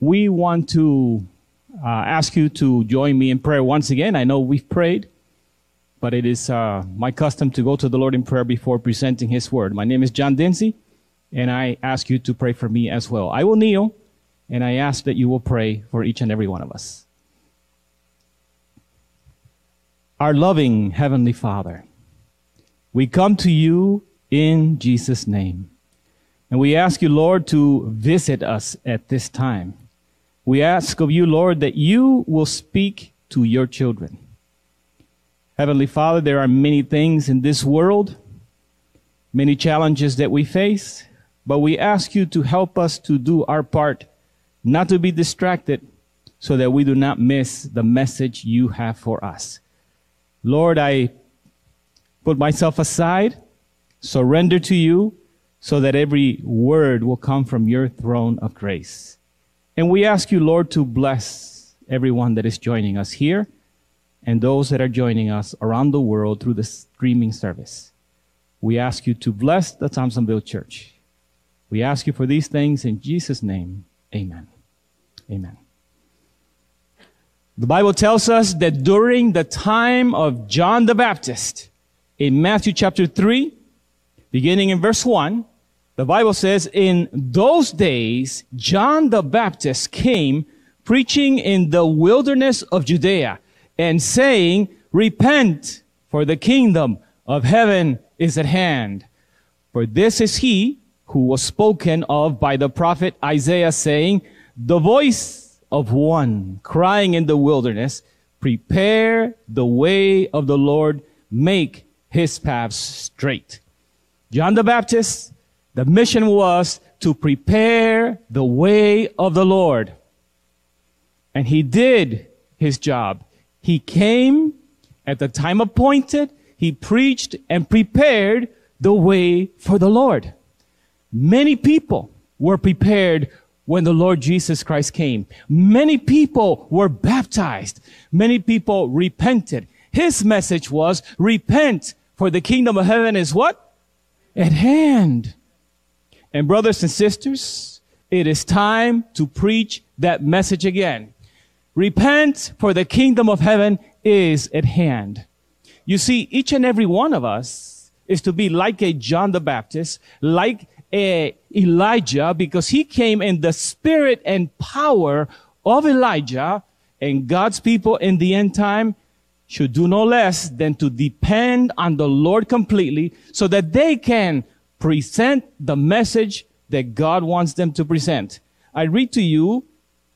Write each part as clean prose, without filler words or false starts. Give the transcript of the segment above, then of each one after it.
we want to ask you to join me in prayer once again. I know we've prayed, but it is my custom to go to the Lord in prayer before presenting His Word. My name is John Dinsey, and I ask you to pray for me as well. I will kneel, and I ask that you will pray for each and every one of us. Our loving Heavenly Father, we come to you in Jesus' name. And we ask you, Lord, to visit us at this time. We ask of you, Lord, that you will speak to your children. Heavenly Father, there are many things in this world, many challenges that we face, but we ask you to help us to do our part, not to be distracted, so that we do not miss the message you have for us. Lord, I put myself aside, surrender to you, so that every word will come from your throne of grace. And we ask you, Lord, to bless everyone that is joining us here and those that are joining us around the world through the streaming service. We ask you to bless the Thompsonville Church. We ask you for these things in Jesus' name. Amen. Amen. The Bible tells us that during the time of John the Baptist, in Matthew chapter 3, beginning in verse 1, the Bible says, in those days, John the Baptist came preaching in the wilderness of Judea and saying, repent, for the kingdom of heaven is at hand. For this is he who was spoken of by the prophet Isaiah, saying, the voice of one crying in the wilderness, prepare the way of the Lord, make his paths straight. John the Baptist, the mission was to prepare the way of the Lord. And he did his job. He came at the time appointed. He preached and prepared the way for the Lord. Many people were prepared when the Lord Jesus Christ came. Many people were baptized. Many people repented. His message was, repent, for the kingdom of heaven is what? At hand. And brothers and sisters, it is time to preach that message again. Repent, for the kingdom of heaven is at hand. You see, each and every one of us is to be like a John the Baptist, like a Elijah, because he came in the spirit and power of Elijah, and God's people in the end time should do no less than to depend on the Lord completely so that they can present the message that God wants them to present. I read to you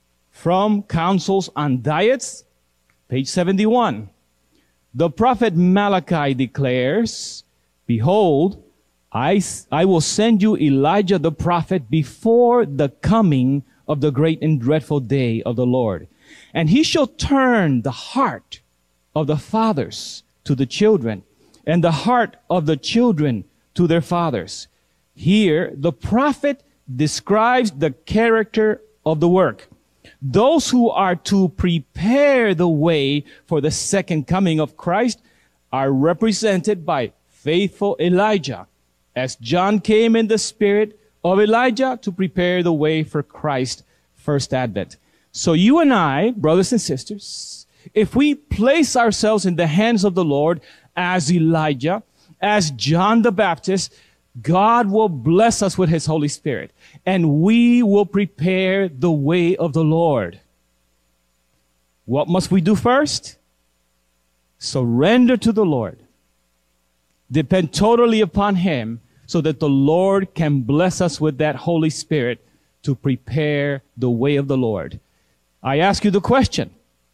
from Counsels on Diets, page 71. The prophet Malachi declares, behold, I will send you Elijah the prophet before the coming of the great and dreadful day of the Lord. And he shall turn the heart of the fathers to the children, and the heart of the children to their fathers. Here, the prophet describes the character of the work. Those who are to prepare the way for the second coming of Christ are represented by faithful Elijah, as John came in the spirit of Elijah to prepare the way for Christ's first advent. So you and I, brothers and sisters, if we place ourselves in the hands of the Lord as Elijah, as John the Baptist, God will bless us with his Holy Spirit, and we will prepare the way of the Lord. What must we do first? Surrender to the Lord. Depend totally upon him so that the Lord can bless us with that Holy Spirit to prepare the way of the Lord. I ask you the question,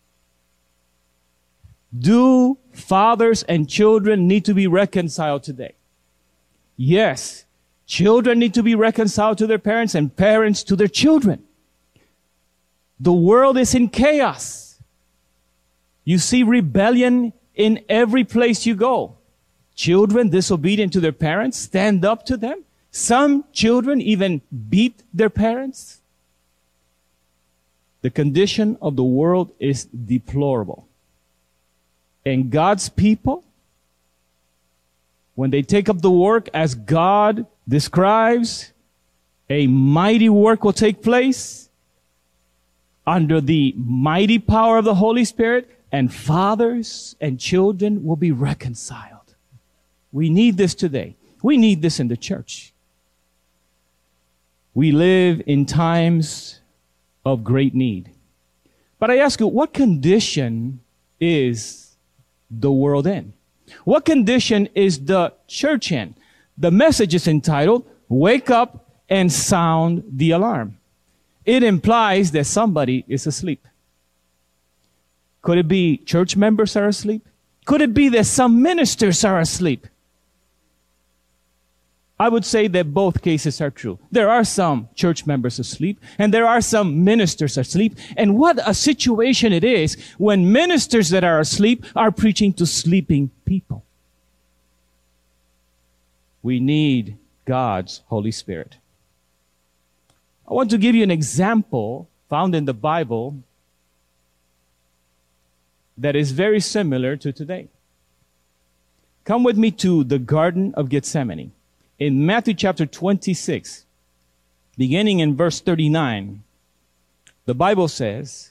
do fathers and children need to be reconciled today? Yes, children need to be reconciled to their parents and parents to their children. The world is in chaos. You see rebellion in every place you go. Children disobedient to their parents stand up to them. Some children even beat their parents. The condition of the world is deplorable. And God's people, when they take up the work as God describes, a mighty work will take place. under the mighty power of the Holy Spirit, and fathers and children will be reconciled. We need this today. We need this in the church. We live in times of great need. But I ask you, what condition is the world in? What condition is the church in? The message is entitled, Wake Up and Sound the Alarm. It implies that somebody is asleep. Could it be church members are asleep? Could it be that some ministers are asleep? I would say that both cases are true. There are some church members asleep, and there are some ministers asleep. And what a situation it is when ministers that are asleep are preaching to sleeping people. We need God's Holy Spirit. I want to give you an example found in the Bible that is very similar to today. Come with me to the Garden of Gethsemane. In Matthew chapter 26, beginning in verse 39, the Bible says,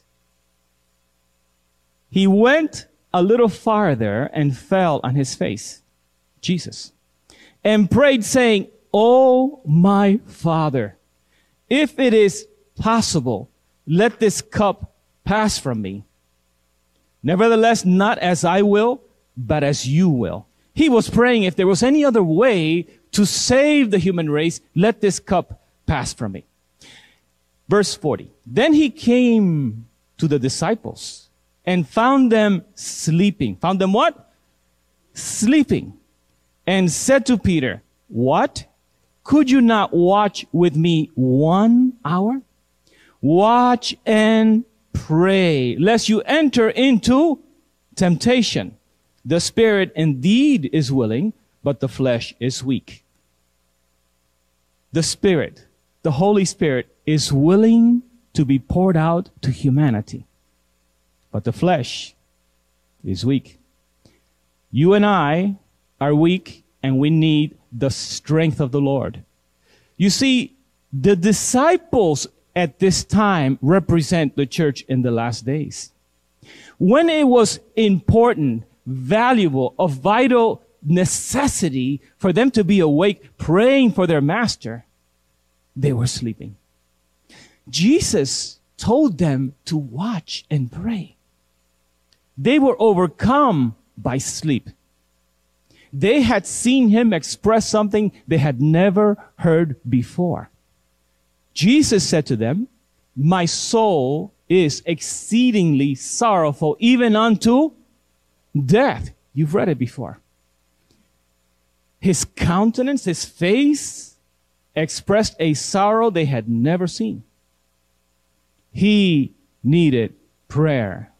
He went a little farther and fell on his face, Jesus, and prayed, saying, "Oh, my Father, if it is possible, let this cup pass from me. Nevertheless, not as I will, but as you will." He was praying, if there was any other way to save the human race, let this cup pass from me. Verse 40. Then he came to the disciples and found them sleeping. Found them what? Sleeping. And said to Peter, "What? Could you not watch with me 1 hour? Watch and pray, lest you enter into temptation. The spirit indeed is willing, but the flesh is weak." The Spirit, the Holy Spirit, is willing to be poured out to humanity, but the flesh is weak. You and I are weak, and we need the strength of the Lord. You see, the disciples at this time represent the church in the last days. When it was important, valuable, of vital necessity for them to be awake, praying for their master, they were sleeping. Jesus told them to watch and pray. They were overcome by sleep. They had seen him express something they had never heard before. Jesus said to them, "My soul is exceedingly sorrowful, even unto death." You've read it before. His countenance, his face, expressed a sorrow they had never seen. He needed prayer.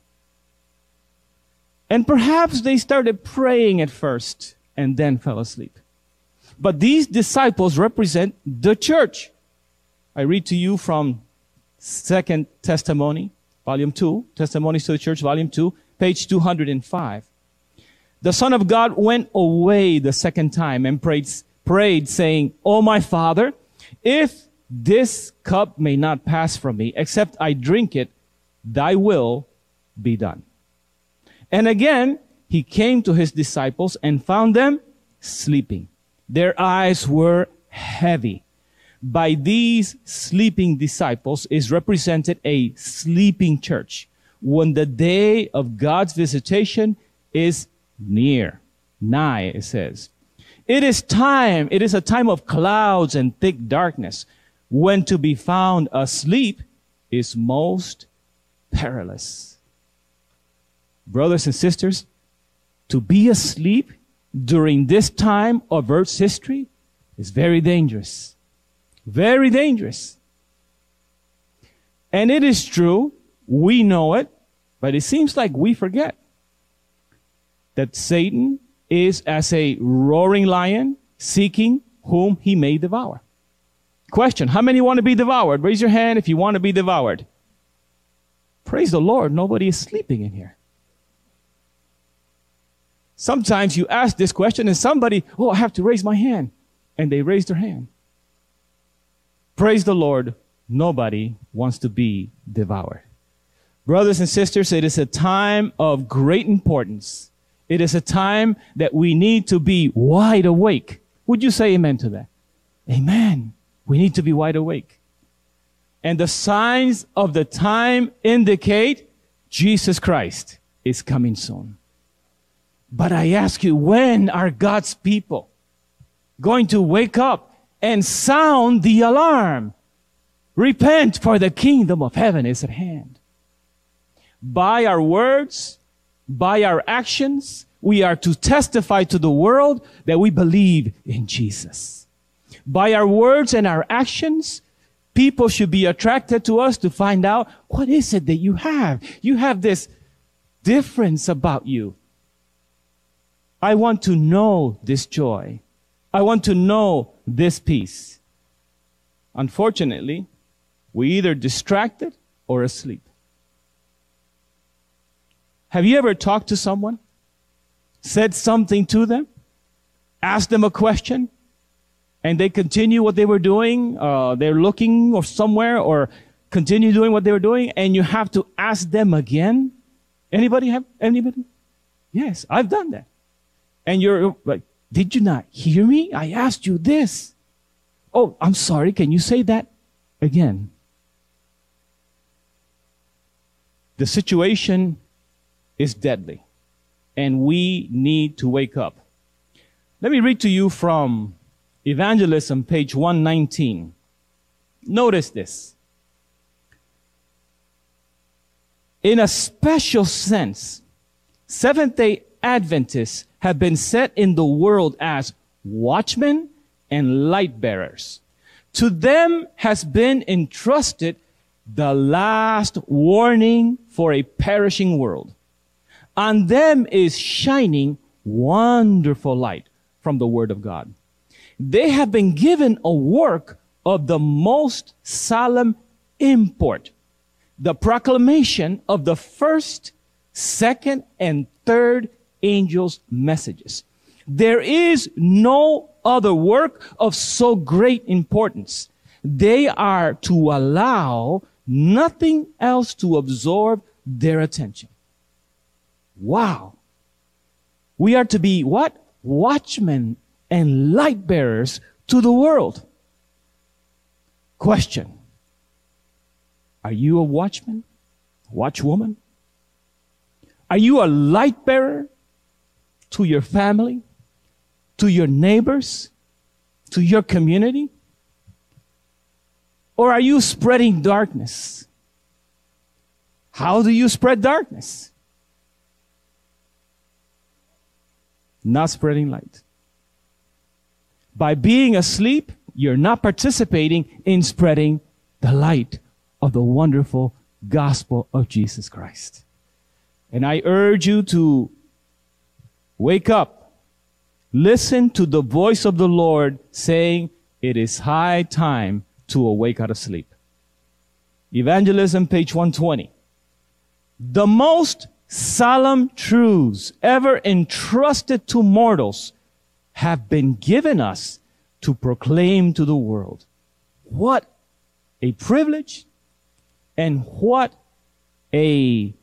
And perhaps they started praying at first and then fell asleep. But these disciples represent the church. I read to you from 2 Testimony, Volume 2, Testimonies to the Church, Volume 2, page 205. The Son of God went away the second time and prayed, saying, "O my Father, if this cup may not pass from me, except I drink it, thy will be done." And again, he came to his disciples and found them sleeping. Their eyes were heavy. By these sleeping disciples is represented a sleeping church when the day of God's visitation is near. Nigh, it says. It is a time of clouds and thick darkness, when to be found asleep is most perilous. Brothers and sisters, to be asleep during this time of Earth's history is very dangerous. Very dangerous. And it is true, we know it, but it seems like we forget that Satan is as a roaring lion seeking whom he may devour. Question, how many want to be devoured? Raise your hand if you want to be devoured. Praise the Lord, nobody is sleeping in here. Sometimes you ask this question and somebody, "Oh, I have to raise my hand." And they raise their hand. Praise the Lord, nobody wants to be devoured. Brothers and sisters, it is a time of great importance. It is a time that we need to be wide awake. Would you say amen to that? Amen. We need to be wide awake. And the signs of the time indicate Jesus Christ is coming soon. But I ask you, when are God's people going to wake up and sound the alarm? Repent, for the kingdom of heaven is at hand. By our words, by our actions, we are to testify to the world that we believe in Jesus. By our words and our actions, people should be attracted to us to find out, what is it that you have? You have this difference about you. I want to know this joy. I want to know this peace. Unfortunately, we're either distracted or asleep. Have you ever talked to someone, said something to them, asked them a question, and they continue what they were doing? They're looking or somewhere, or continue doing what they were doing, and you have to ask them again? Anybody? Yes, I've done that. And you're like, did you not hear me? I asked you this. Oh, I'm sorry. Can you say that again? The situation is deadly, and we need to wake up. Let me read to you from Evangelism, page 119. Notice this. In a special sense, Seventh-day Adventists have been set in the world as watchmen and light bearers. To them has been entrusted the last warning for a perishing world. On them is shining wonderful light from the Word of God. They have been given a work of the most solemn import, the proclamation of the first, second, and third angels' messages. There is no other work of so great importance. They are to allow nothing else to absorb their attention. Wow. We are to be what? Watchmen and light bearers to the world. Question. Are you a watchman? Watchwoman? Are you a light bearer to your family, to your neighbors, to your community? Or are you spreading darkness? How do you spread darkness? Not spreading light. By being asleep, you're not participating in spreading the light of the wonderful gospel of Jesus Christ. And I urge you to wake up. Listen to the voice of the Lord saying, it is high time to awake out of sleep. Evangelism, page 120. The most solemn truths ever entrusted to mortals have been given us to proclaim to the world. What a privilege and what a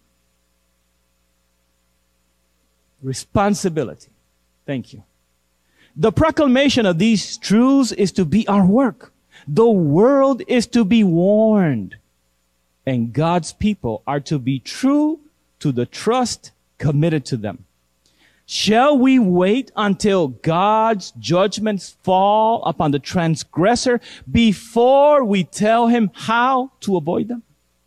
responsibility. Thank you. The proclamation of these truths is to be our work. The world is to be warned, and God's people are to be true to the trust committed to them. Shall we wait until God's judgments fall upon the transgressor before we tell him how to avoid them?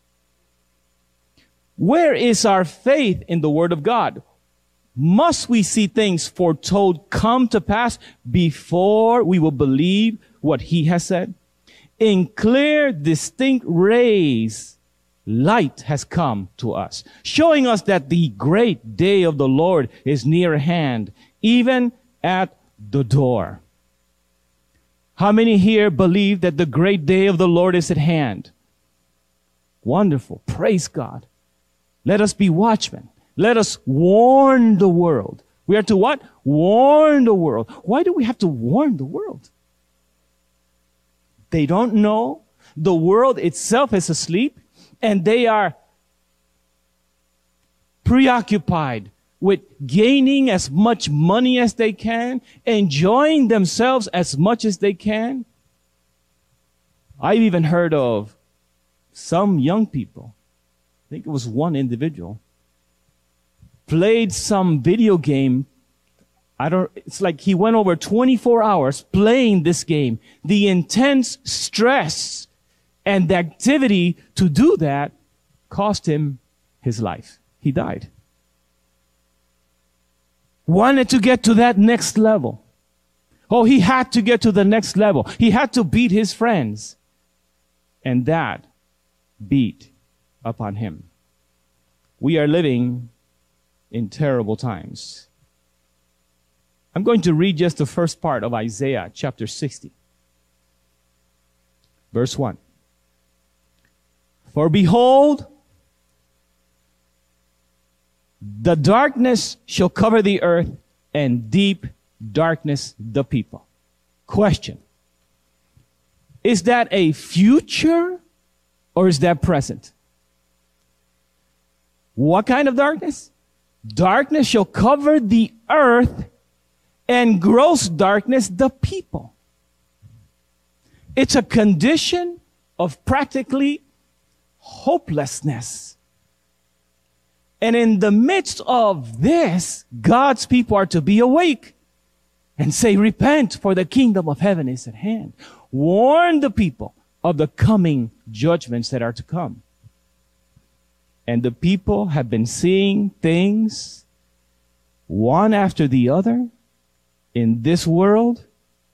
Where is our faith in the Word of God? Must we see things foretold come to pass before we will believe what He has said? In clear, distinct rays, light has come to us, showing us that the great day of the Lord is near hand, even at the door. How many here believe that the great day of the Lord is at hand? Wonderful. Praise God. Let us be watchmen. Let us warn the world. We are to what? Warn the world. Why do we have to warn the world? They don't know. The world itself is asleep, and they are preoccupied with gaining as much money as they can, enjoying themselves as much as they can. I've even heard of some young people, I think it was one individual, played some video game. It's like he went over 24 hours playing this game. The intense stress and the activity to do that cost him his life. He died. Wanted to get to that next level. Oh, he had to get to the next level. He had to beat his friends. And that beat upon him. We are living in terrible times. I'm going to read just the first part of Isaiah chapter 60. Verse 1. For behold, the darkness shall cover the earth, and deep darkness the people. Question. Is that a future or is that present? What kind of darkness? Darkness shall cover the earth, and gross darkness the people. It's a condition of practically hopelessness. And in the midst of this, God's people are to be awake and say, repent, for the kingdom of heaven is at hand. Warn the people of the coming judgments that are to come. And the people have been seeing things one after the other in this world.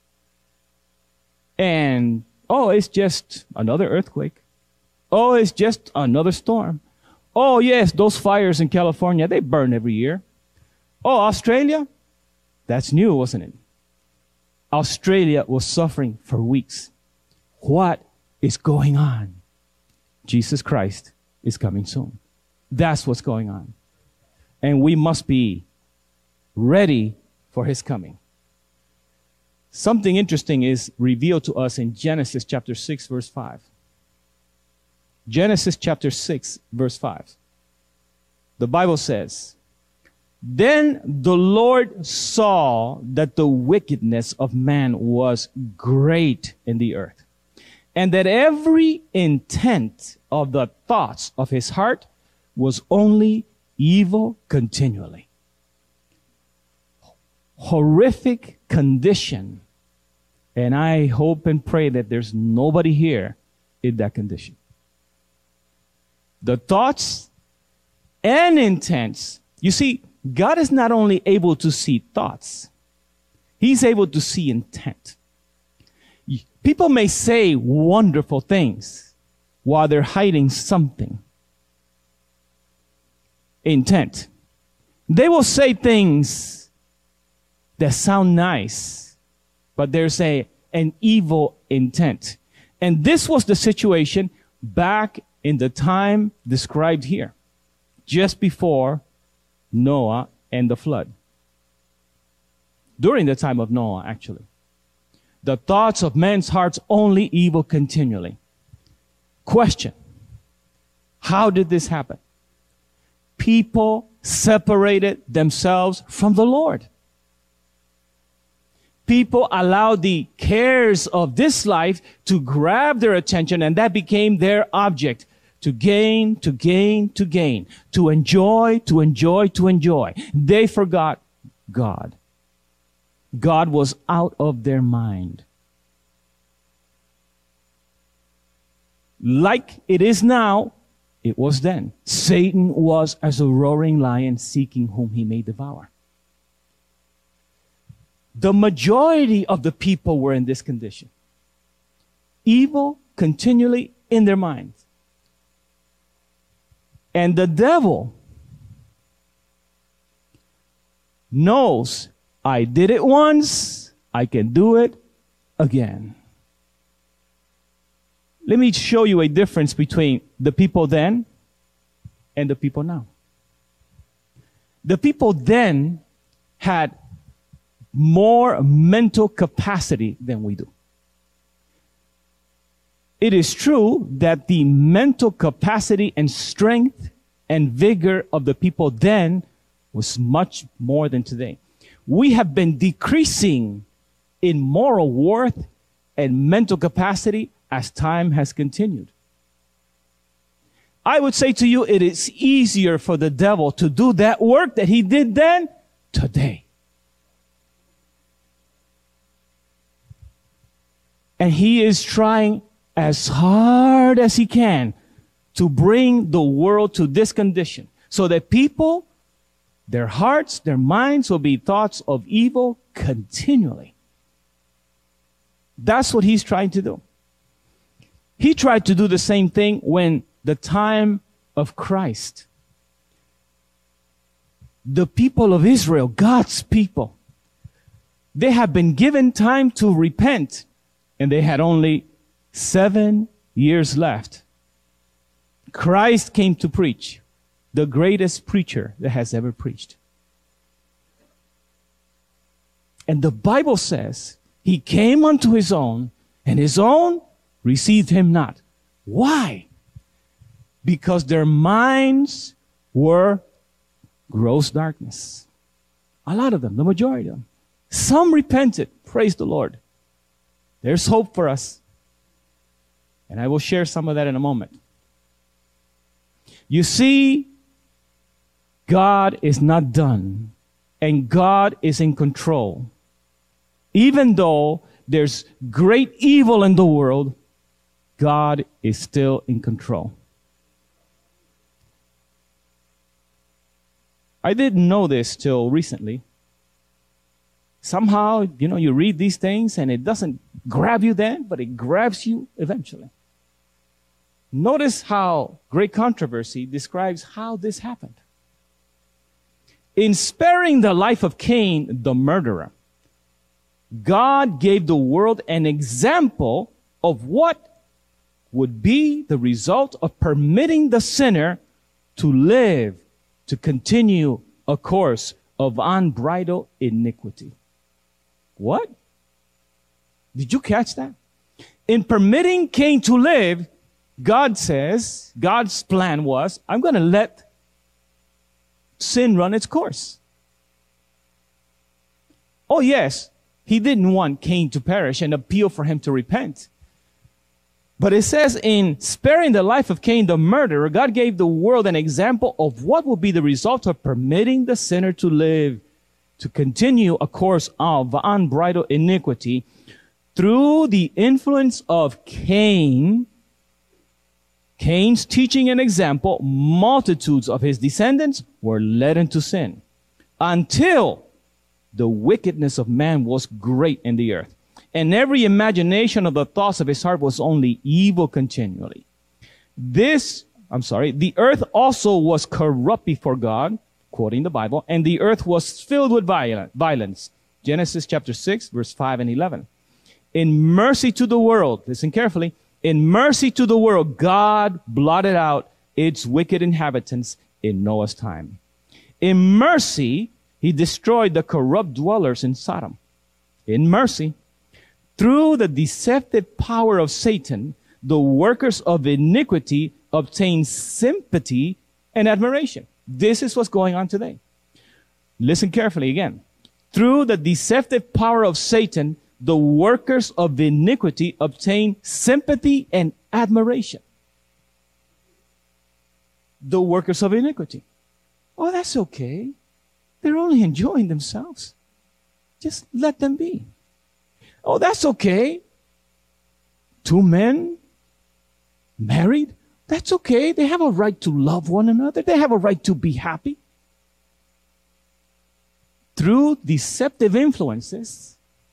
And, oh, it's just another earthquake. Oh, it's just another storm. Oh, yes, those fires in California, they burn every year. Oh, Australia? That's new, wasn't it? Australia was suffering for weeks. What is going on? Jesus Christ is coming soon. That's what's going on. And we must be ready for his coming. Something interesting is revealed to us in Genesis chapter 6, verse 5. Genesis chapter 6, verse 5. The Bible says, then the Lord saw that the wickedness of man was great in the earth, and that every intent of the thoughts of his heart was only evil continually. Horrific condition. And I hope and pray that there's nobody here in that condition. The thoughts and intents. You see, God is not only able to see thoughts, he's able to see intent. People may say wonderful things while they're hiding something. Intent. They will say things that sound nice, but there's an evil intent. And this was the situation back in the time described here, just before Noah and the flood. During the time of Noah, actually. The thoughts of men's hearts only evil continually. Question. How did this happen? People separated themselves from the Lord. People allowed the cares of this life to grab their attention, and that became their object. To gain, to gain, to gain. To enjoy, to enjoy, to enjoy. They forgot God. God was out of their mind. Like it is now, it was then. Satan was as a roaring lion seeking whom he may devour. The majority of the people were in this condition. Evil continually in their minds. And the devil knows, I did it once, I can do it again. Let me show you a difference between the people then and the people now. The people then had more mental capacity than we do. It is true that the mental capacity and strength and vigor of the people then was much more than today. We have been decreasing in moral worth and mental capacity as time has continued. I would say to you, it is easier for the devil to do that work that he did then, today. And he is trying as hard as he can to bring the world to this condition so that people, their hearts, their minds will be thoughts of evil continually. That's what he's trying to do. He tried to do the same thing when the time of Christ. The people of Israel, God's people, they have been given time to repent, and they had only 7 years left. Christ came to preach, the greatest preacher that has ever preached. And the Bible says he came unto his own, and his own received him not. Why? Because their minds were gross darkness. A lot of them, the majority of them. Some repented. Praise the Lord. There's hope for us. And I will share some of that in a moment. You see, God is not done, and God is in control. Even though there's great evil in the world, God is still in control. I didn't know this till recently. Somehow, you read these things and it doesn't grab you then, but it grabs you eventually. Notice how Great Controversy describes how this happened. In sparing the life of Cain, the murderer, God gave the world an example of what would be the result of permitting the sinner to live, to continue a course of unbridled iniquity. What? Did you catch that? In permitting Cain to live, God says, God's plan was, I'm going to let sin run its course. Oh yes, he didn't want Cain to perish and appeal for him to repent. But it says in sparing the life of Cain, the murderer, God gave the world an example of what will be the result of permitting the sinner to live, to continue a course of unbridled iniquity. Through the influence of Cain's teaching and example, multitudes of his descendants were led into sin until the wickedness of man was great in the earth. And every imagination of the thoughts of his heart was only evil continually. The earth also was corrupt before God, quoting the Bible, and the earth was filled with violence. Genesis chapter 6, verse 5 and 11. In mercy to the world, listen carefully, in mercy to the world, God blotted out its wicked inhabitants in Noah's time. In mercy, he destroyed the corrupt dwellers in Sodom. In mercy, through the deceptive power of Satan, the workers of iniquity obtain sympathy and admiration. This is what's going on today. Listen carefully again. Through the deceptive power of Satan, the workers of iniquity obtain sympathy and admiration. The workers of iniquity. Oh, that's okay. They're only enjoying themselves. Just let them be. Oh, that's okay. 2 men married. That's okay. They have a right to love one another. They have a right to be happy. Through deceptive influences,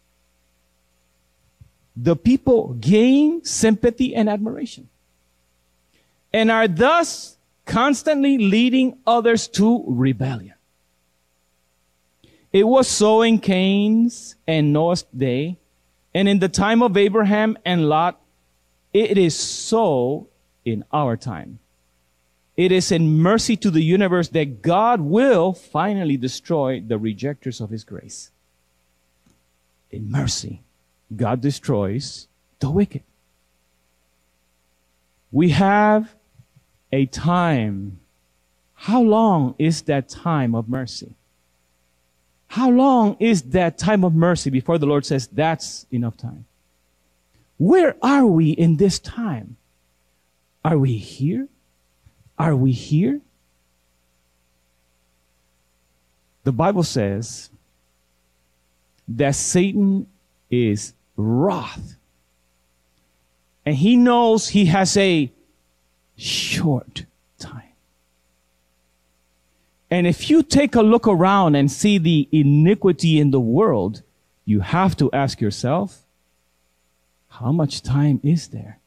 the people gain sympathy and admiration and are thus constantly leading others to rebellion. It was so in Cain's and Noah's day, and in the time of Abraham and Lot. It is so in our time. It is in mercy to the universe that God will finally destroy the rejectors of his grace. In mercy, God destroys the wicked. We have a time How long is that time of mercy? How long is that time of mercy before the Lord says, that's enough time? Where are we in this time? Are we here? Are we here? The Bible says that Satan is wroth. And he knows he has a short time. And if you take a look around and see the iniquity in the world, you have to ask yourself, how much time is there?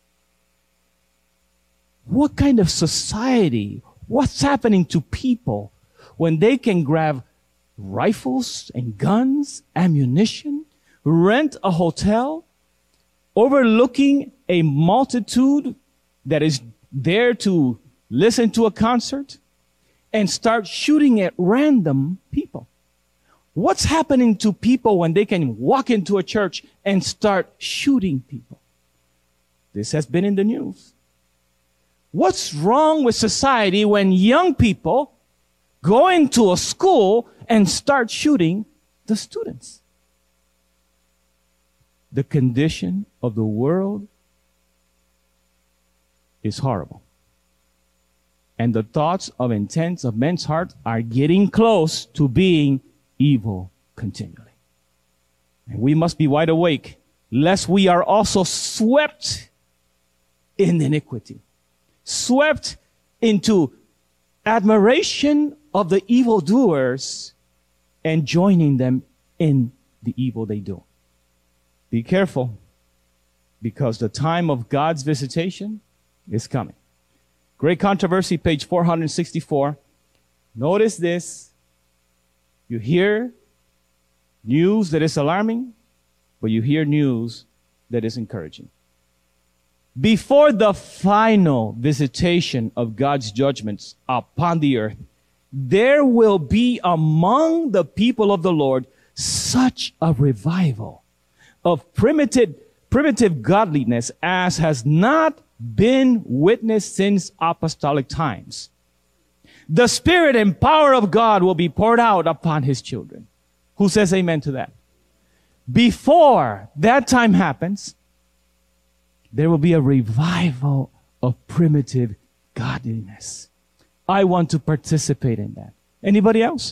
What kind of society, what's happening to people when they can grab rifles and guns, ammunition, rent a hotel, overlooking a multitude that is there to listen to a concert, and start shooting at random people? What's happening to people when they can walk into a church and start shooting people? This has been in the news. What's wrong with society when young people go into a school and start shooting the students? The condition of the world is horrible. And the thoughts of intents of men's hearts are getting close to being evil continually. And we must be wide awake, lest we are also swept in iniquity, swept into admiration of the evildoers and joining them in the evil they do. Be careful, because the time of God's visitation is coming. Great Controversy, page 464. Notice this. You hear news that is alarming, but you hear news that is encouraging. Before the final visitation of God's judgments upon the earth, there will be among the people of the Lord such a revival of primitive godliness as has not been witnessed since apostolic times. The Spirit and power of God will be poured out upon His children. Who says amen to that? Before that time happens, there will be a revival of primitive godliness. I want to participate in that. Anybody else?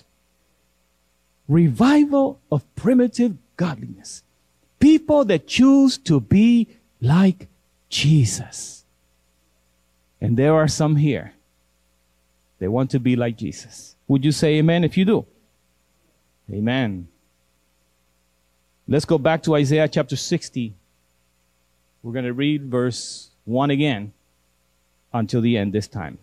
Revival of primitive godliness. People that choose to be like Jesus. And there are some here. They want to be like Jesus. Would you say amen if you do? Amen. Let's go back to Isaiah chapter 60. We're going to read verse 1 again until the end this time.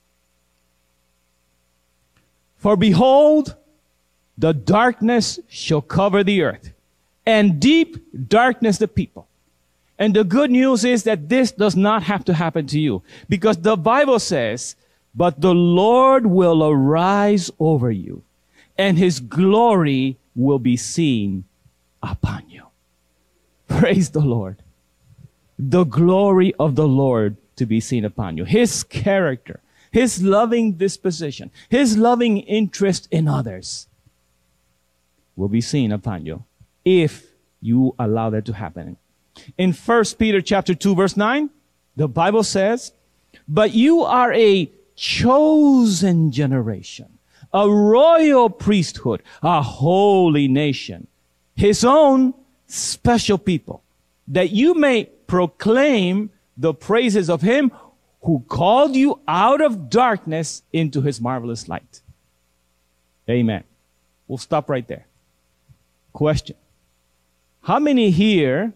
For behold, the darkness shall cover the earth, and deep darkness the people. And the good news is that this does not have to happen to you, because the Bible says, but the Lord will arise over you, and His glory will be seen upon you. Praise the Lord. The glory of the Lord to be seen upon you. His character, His loving disposition, His loving interest in others will be seen upon you if you allow that to happen. In 1 Peter chapter 2 verse 9, the Bible says, but you are a chosen generation, a royal priesthood, a holy nation, His own special people, that you may proclaim the praises of Him who called you out of darkness into His marvelous light. Amen. We'll stop right there. Question. How many here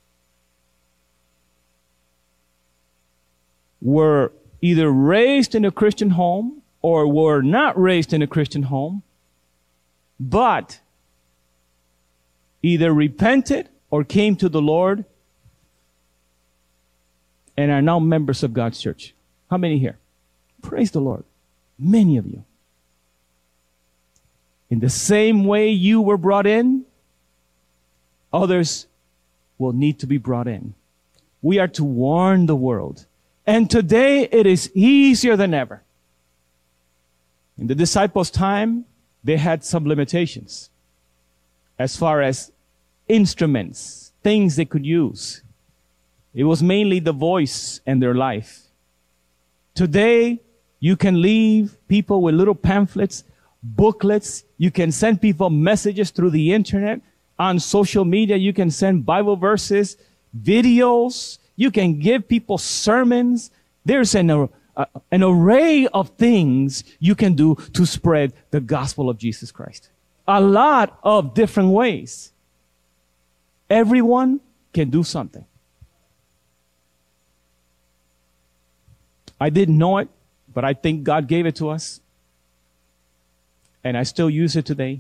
were either raised in a Christian home or were not raised in a Christian home, but either repented or came to the Lord and are now members of God's church? How many here? Praise the Lord. Many of you. In the same way you were brought in, others will need to be brought in. We are to warn the world. And today it is easier than ever. In the disciples' time, they had some limitations as far as instruments, things they could use. It was mainly the voice and their life. Today, you can leave people with little pamphlets, booklets. You can send people messages through the internet. On social media, you can send Bible verses, videos. You can give people sermons. There's an array of things you can do to spread the gospel of Jesus Christ. A lot of different ways. Everyone can do something. I didn't know it, but I think God gave it to us. And I still use it today.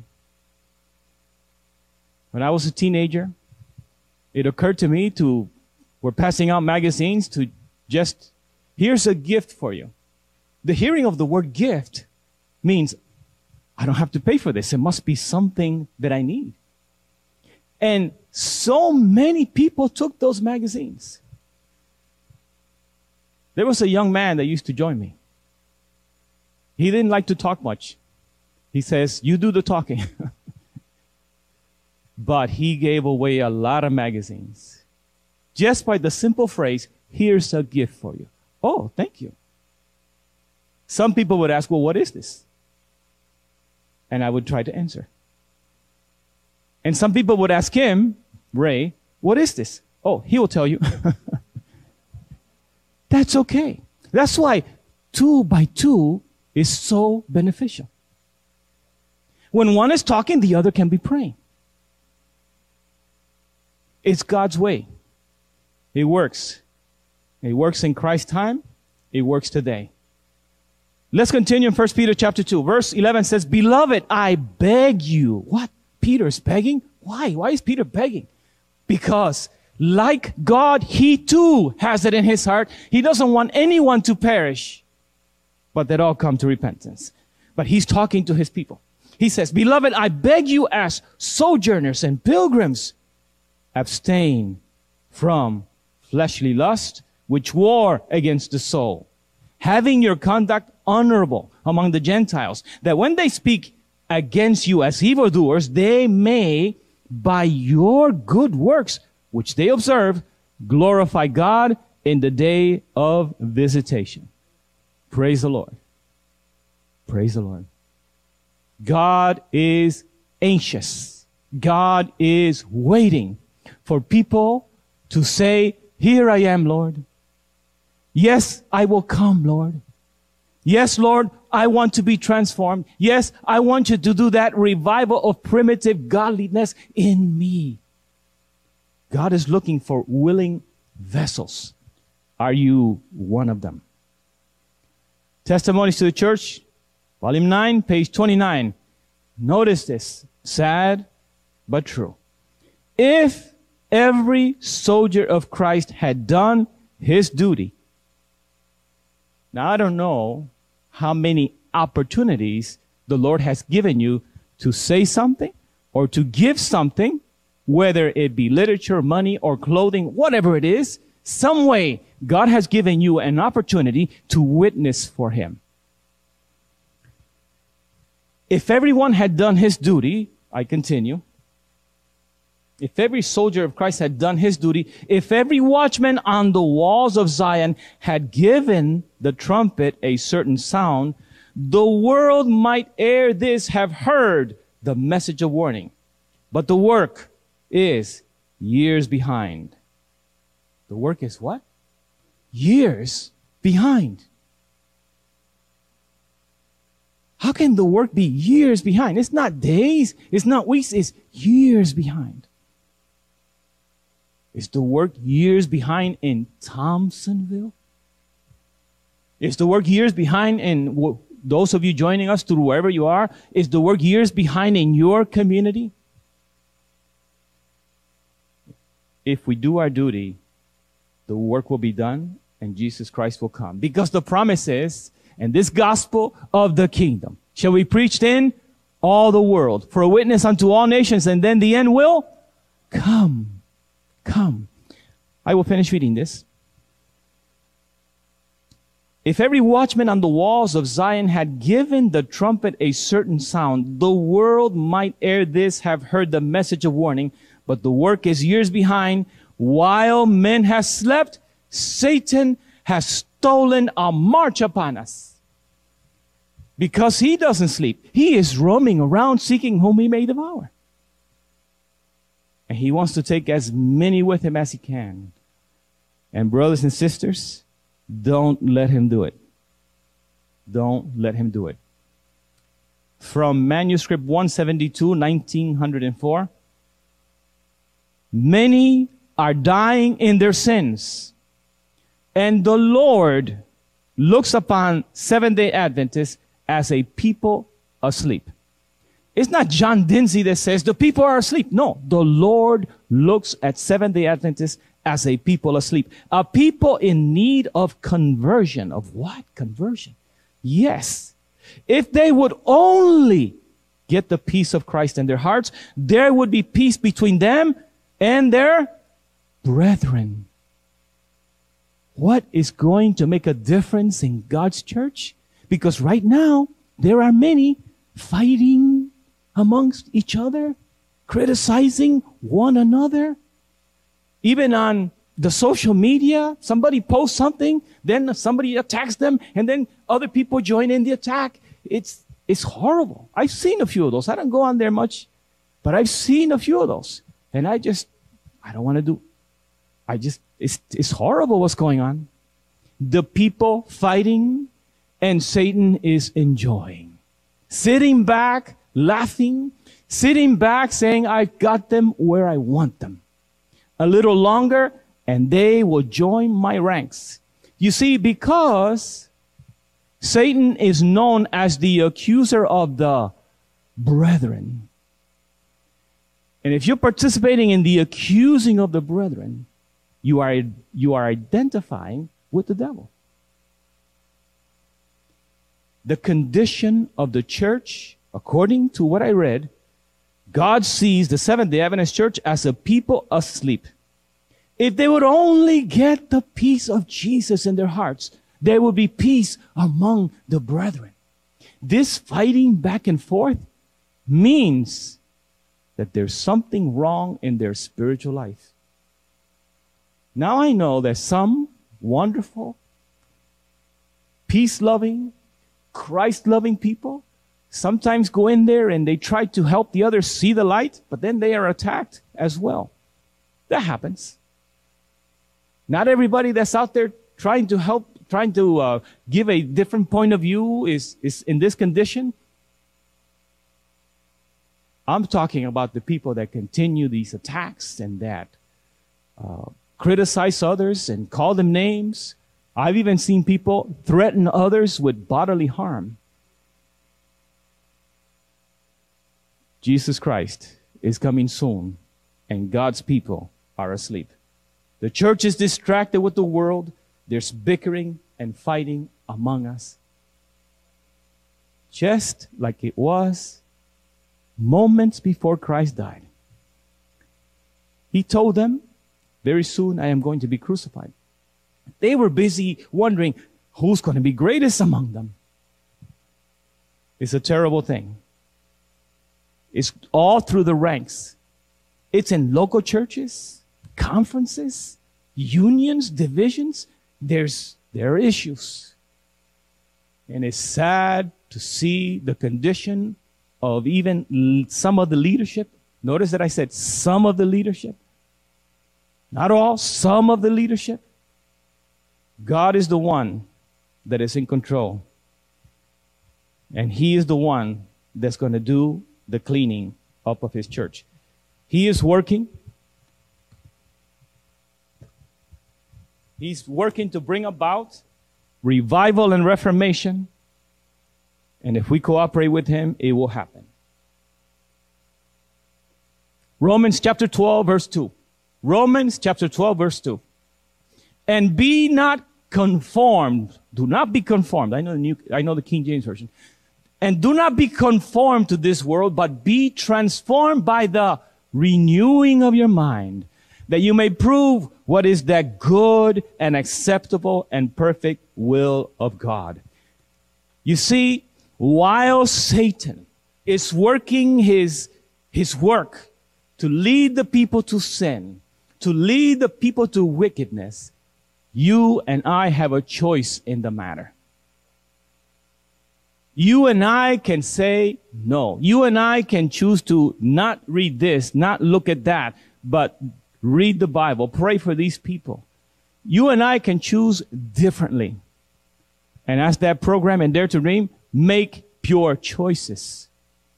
When I was a teenager, it occurred to me we're passing out magazines to just, here's a gift for you. The hearing of the word gift means I don't have to pay for this. It must be something that I need. And so many people took those magazines. There was a young man that used to join me. He didn't like to talk much. He says, you do the talking. But he gave away a lot of magazines. Just by the simple phrase, here's a gift for you. Oh, thank you. Some people would ask, well, what is this? And I would try to answer. And some people would ask him, Ray, what is this? Oh, he will tell you. That's okay. That's why 2 by 2 is so beneficial. When one is talking, the other can be praying. It's God's way. It works. It works in Christ's time. It works today. Let's continue in 1 Peter chapter 2. Verse 11 says, Beloved, I beg you. What? Peter's begging? Why? Why is Peter begging? Because like God, he too has it in his heart. He doesn't want anyone to perish, but that all come to repentance. But he's talking to his people. He says, Beloved, I beg you as sojourners and pilgrims, abstain from fleshly lust, which war against the soul, having your conduct honorable among the Gentiles, that when they speak against you as evildoers, they may, by your good works, which they observe, glorify God in the day of visitation. Praise the Lord. Praise the Lord. God is anxious. God is waiting for people to say, here I am, Lord. Yes, I will come, Lord. Yes, Lord, I want to be transformed. Yes, I want you to do that revival of primitive godliness in me. God is looking for willing vessels. Are you one of them? Testimonies to the Church, volume 9, page 29. Notice this, sad but true. If every soldier of Christ had done his duty. Now, I don't know how many opportunities the Lord has given you to say something or to give something, whether it be literature, money, or clothing, whatever it is, some way God has given you an opportunity to witness for him. If everyone had done his duty, I continue, if every soldier of Christ had done his duty, if every watchman on the walls of Zion had given the trumpet a certain sound, the world might ere this have heard the message of warning. But the work is years behind. The work is what? Years behind. How can the work be years behind? It's not days, it's not weeks, it's years behind. Is the work years behind in Thompsonville? Is the work years behind in those of you joining us through wherever you are? Is the work years behind in your community? If we do our duty, the work will be done and Jesus Christ will come. Because the promise is, and this gospel of the kingdom shall be preached in all the world for a witness unto all nations, and then the end will come. Come. I will finish reading this. If every watchman on the walls of Zion had given the trumpet a certain sound, the world might ere this have heard the message of warning, but the work is years behind. While men have slept, Satan has stolen a march upon us. Because he doesn't sleep. He is roaming around seeking whom he may devour. And he wants to take as many with him as he can. And brothers and sisters, don't let him do it. Don't let him do it. From manuscript 172, 1904, many are dying in their sins. And the Lord looks upon Seventh-day Adventists as a people asleep. It's not John Dinsey that says the people are asleep. No, the Lord looks at Seventh-day Adventists as a people asleep. A people in need of conversion. Of what? Conversion. Yes. If they would only get the peace of Christ in their hearts, there would be peace between them and their brethren. What is going to make a difference in God's church? Because right now, there are many fighting amongst each other, criticizing one another. Even on the social media, somebody posts something, then somebody attacks them, and then other people join in the attack. It's horrible. I've seen a few of those. I don't go on there much, but I've seen a few of those. And I don't want to do. It's horrible what's going on. The people fighting, and Satan is enjoying. Sitting back, laughing, sitting back saying, I've got them where I want them. A little longer, and they will join my ranks. You see, because Satan is known as the accuser of the brethren. And if you're participating in the accusing of the brethren, you are identifying with the devil. The condition of the church, according to what I read, God sees the Seventh-day Adventist church as a people asleep. If they would only get the peace of Jesus in their hearts, there would be peace among the brethren. This fighting back and forth means that there's something wrong in their spiritual life. Now I know that some wonderful, peace-loving, Christ-loving people sometimes go in there and they try to help the others see the light, but then they are attacked as well. That happens. Not everybody that's out there trying to help, trying to give a different point of view is in this condition. I'm talking about the people that continue these attacks and that criticize others and call them names. I've even seen people threaten others with bodily harm. Jesus Christ is coming soon, and God's people are asleep. The church is distracted with the world. There's bickering and fighting among us. Just like it was moments before Christ died. He told them, very soon I am going to be crucified. They were busy wondering who's going to be greatest among them. It's a terrible thing. It's all through the ranks. It's in local churches, conferences, unions, divisions. There are issues. And it's sad to see the condition of even some of the leadership. Notice that I said some of the leadership. Not all, some of the leadership. God is the one that is in control. And He is the one that's going to do the cleaning up of His church. He is working. He's working to bring about revival and reformation. And if we cooperate with Him, it will happen. Romans chapter 12, verse 2. Romans chapter 12, verse 2. And be not conformed. Do not be conformed. I know the King James Version. And do not be conformed to this world, but be transformed by the renewing of your mind, that you may prove what is that good and acceptable and perfect will of God. You see, while Satan is working his work to lead the people to sin, to lead the people to wickedness, you and I have a choice in the matter. You and I can say no. You and I can choose to not read this, not look at that, but read the Bible, pray for these people. You and I can choose differently. And as that program in Dare to Dream, make pure choices.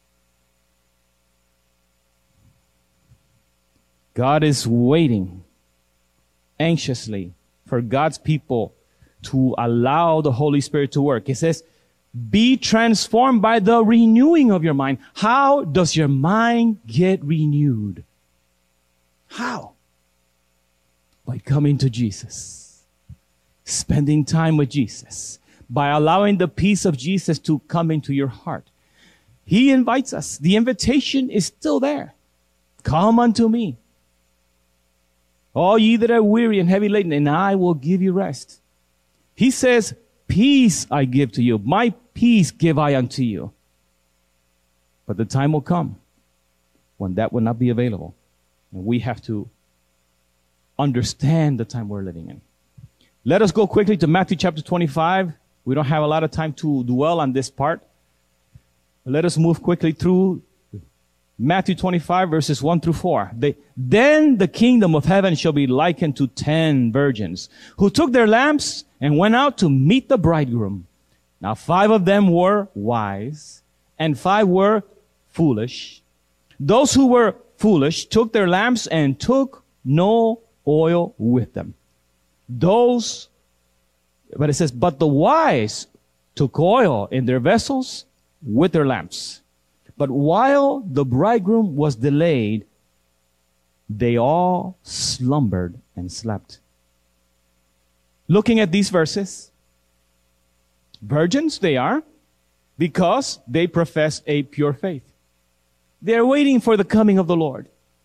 God is waiting anxiously for God's people to allow the Holy Spirit to work. It says, be transformed by the renewing of your mind. How does your mind get renewed? How? By coming to Jesus, spending time with Jesus, by allowing the peace of Jesus to come into your heart. He invites us. The invitation is still there. Come unto me, all ye that are weary and heavy laden, and I will give you rest. He says, peace I give to you. My peace give I unto you. But the time will come when that will not be available. And we have to understand the time we're living in. Let us go quickly to Matthew chapter 25. We don't have a lot of time to dwell on this part. Let us move quickly through Matthew 25, verses 1 through 4. Then the kingdom of heaven shall be likened to 10 virgins who took their lamps and went out to meet the bridegroom. Now 5 of them were wise, and 5 were foolish. Those who were foolish took their lamps and took no oil with them. But it says, but the wise took oil in their vessels with their lamps. But while the bridegroom was delayed, they all slumbered and slept. Looking at these verses, virgins they are, because they profess a pure faith. They are waiting for the coming of the Lord.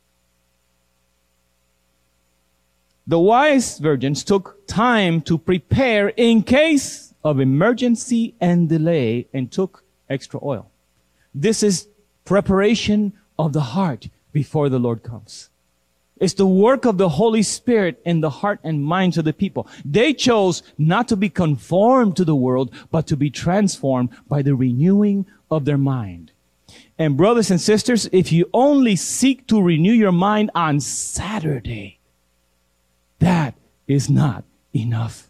The wise virgins took time to prepare in case of emergency and delay and took extra oil. This is preparation of the heart before the Lord comes. It's the work of the Holy Spirit in the heart and minds of the people. They chose not to be conformed to the world, but to be transformed by the renewing of their mind. And brothers and sisters, if you only seek to renew your mind on Saturday, that is not enough.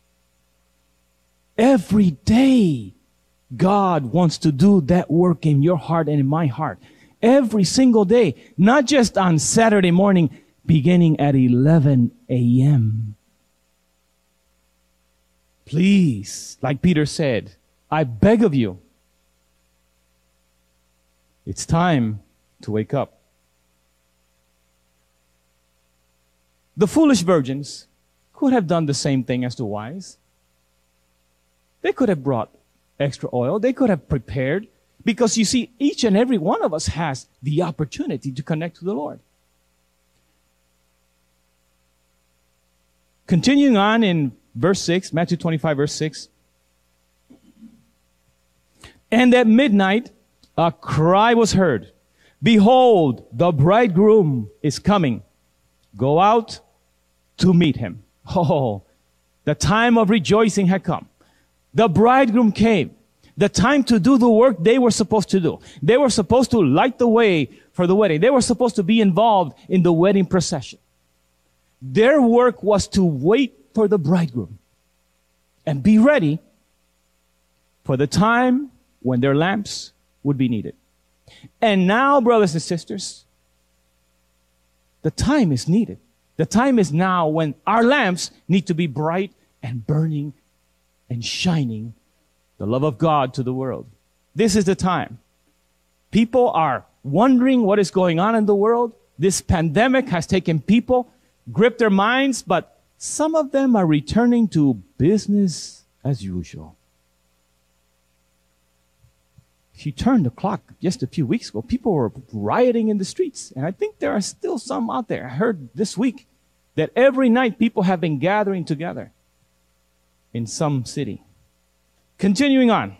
Every day, God wants to do that work in your heart and in my heart. Every single day, not just on Saturday morning, beginning at 11 a.m. Please, like Peter said, I beg of you, it's time to wake up. The foolish virgins could have done the same thing as the wise. They could have brought extra oil. They could have prepared, because you see, each and every one of us has the opportunity to connect to the Lord. Continuing on in verse 6, Matthew 25, verse 6. And at midnight, a cry was heard. Behold, the bridegroom is coming. Go out to meet him. Oh, the time of rejoicing had come. The bridegroom came. The time to do the work they were supposed to do. They were supposed to light the way for the wedding. They were supposed to be involved in the wedding procession. Their work was to wait for the bridegroom and be ready for the time when their lamps would be needed. And now, brothers and sisters, the time is needed. The time is now when our lamps need to be bright and burning and shining the love of God to the world. This is the time. People are wondering what is going on in the world. This pandemic has taken people, gripped their minds, but some of them are returning to business as usual. if you turn the clock just a few weeks ago, people were rioting in the streets. And I think there are still some out there. I heard this week that every night people have been gathering together in some city. Continuing on.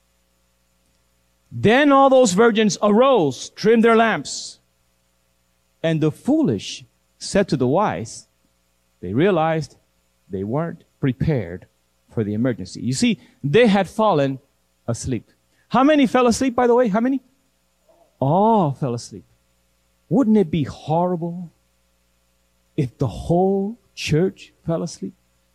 Then all those virgins arose, trimmed their lamps. And the foolish said to the wise, they realized they weren't prepared for the emergency. You see, they had fallen asleep. How many fell asleep, by the way? How many? All fell asleep. Wouldn't it be horrible if the whole church fell asleep?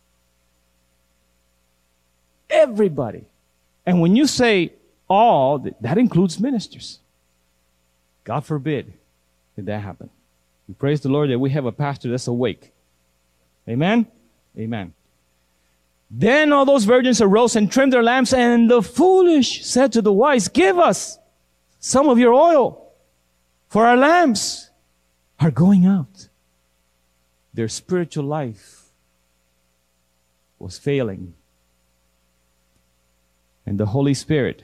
Everybody. And when you say all, that includes ministers. God forbid did that happen. We praise the Lord that we have a pastor that's awake. Amen? Amen. Then all those virgins arose and trimmed their lamps, and the foolish said to the wise, give us some of your oil, for our lamps are going out. Their spiritual life was failing. And the Holy Spirit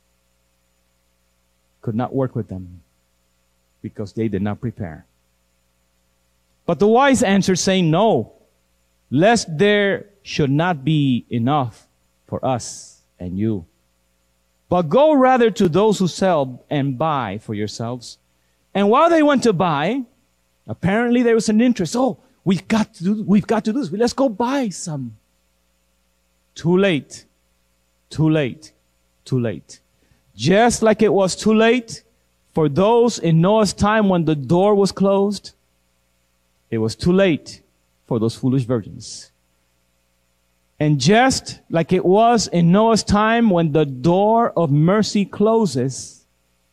could not work with them because they did not prepare. But the wise answered, saying, no, lest there should not be enough for us and you. But go rather to those who sell and buy for yourselves. And while they went to buy, apparently there was an interest. Oh, we've got to do this. Let's go buy some. Too late. Too late. Too late. Just like it was too late for those in Noah's time when the door was closed, it was too late for those foolish virgins. And just like it was in Noah's time when the door of mercy closes,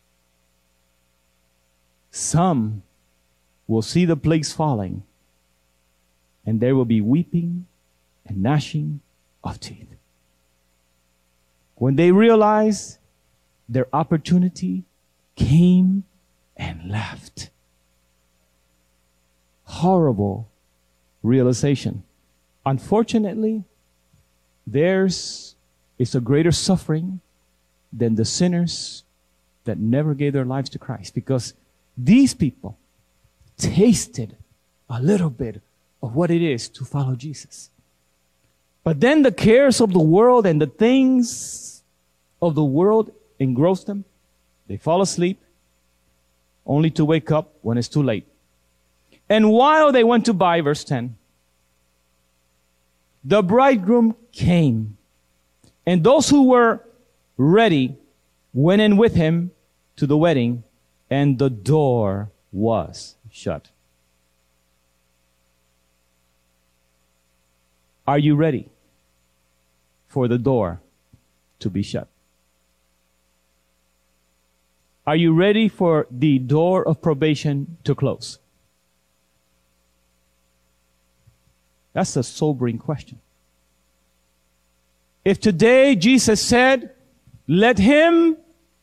some will see the plagues falling, and there will be weeping and gnashing of teeth. When they realize their opportunity came and left. Horrible realization. Unfortunately, theirs is a greater suffering than the sinners that never gave their lives to Christ, because these people tasted a little bit of what it is to follow Jesus. But then the cares of the world and the things of the world engross them. They fall asleep only to wake up when it's too late. And while they went to buy, verse 10, the bridegroom came, and those who were ready went in with him to the wedding, and the door was shut. Are you ready for the door to be shut? Are you ready for the door of probation to close? That's a sobering question. If today Jesus said, let him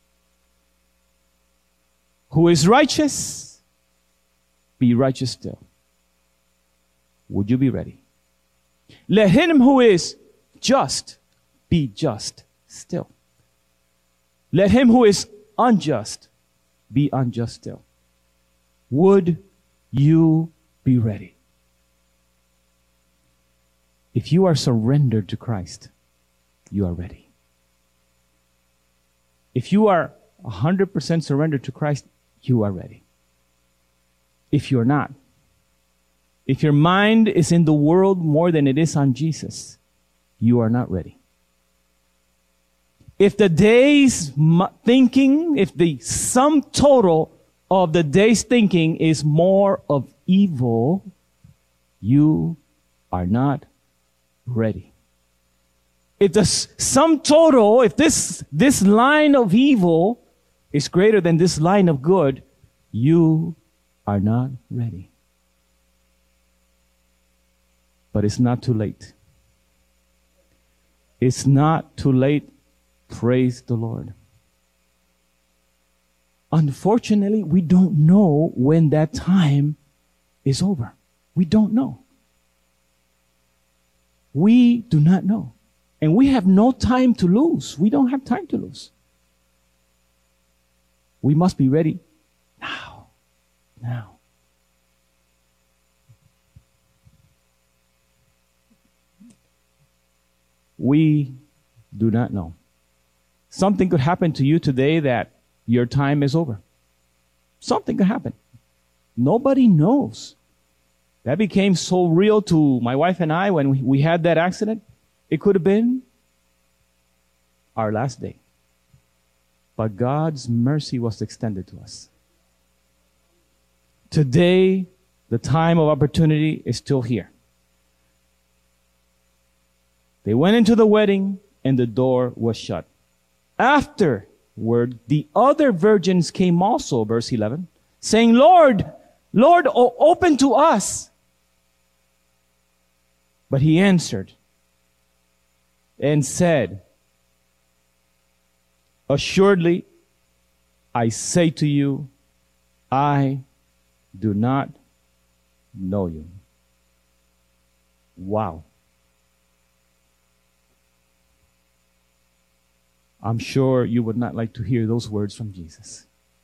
who is righteous be righteous still, would you be ready? Let him who is just be just still. Let him who is unjust be unjust still. Would you be ready? If you are surrendered to Christ, you are ready. If you are 100% surrendered to Christ, you are ready. If you're not, if your mind is in the world more than it is on Jesus, you are not ready. If the day's thinking, if the sum total of the day's thinking is more of evil, you are not ready. If the sum total, if this line of evil is greater than this line of good, you are not ready. But it's not too late. It's not too late. Praise the Lord. Unfortunately, we don't know when that time is over. We don't know. We do not know. And we have no time to lose. We don't have time to lose. We must be ready now. Now. We do not know. Something could happen to you today that your time is over. Something could happen. Nobody knows. That became so real to my wife and I when we had that accident. It could have been our last day. But God's mercy was extended to us. Today, the time of opportunity is still here. They went into the wedding and the door was shut. Afterward, the other virgins came also, verse 11, saying, Lord, Lord, open to us. But he answered and said, assuredly, I say to you, I do not know you. Wow. I'm sure you would not like to hear those words from Jesus.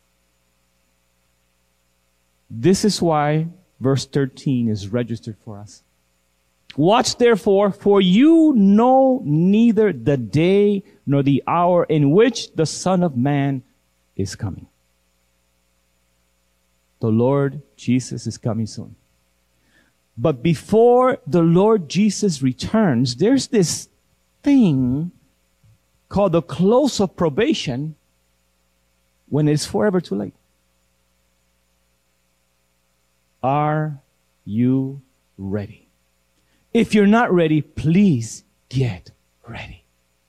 This is why verse 13 is registered for us. Watch therefore, for you know neither the day nor the hour in which the Son of Man is coming. The Lord Jesus is coming soon. But before the Lord Jesus returns, there's this thing called the close of probation when it's forever too late. Are you ready? If you're not ready, please get ready.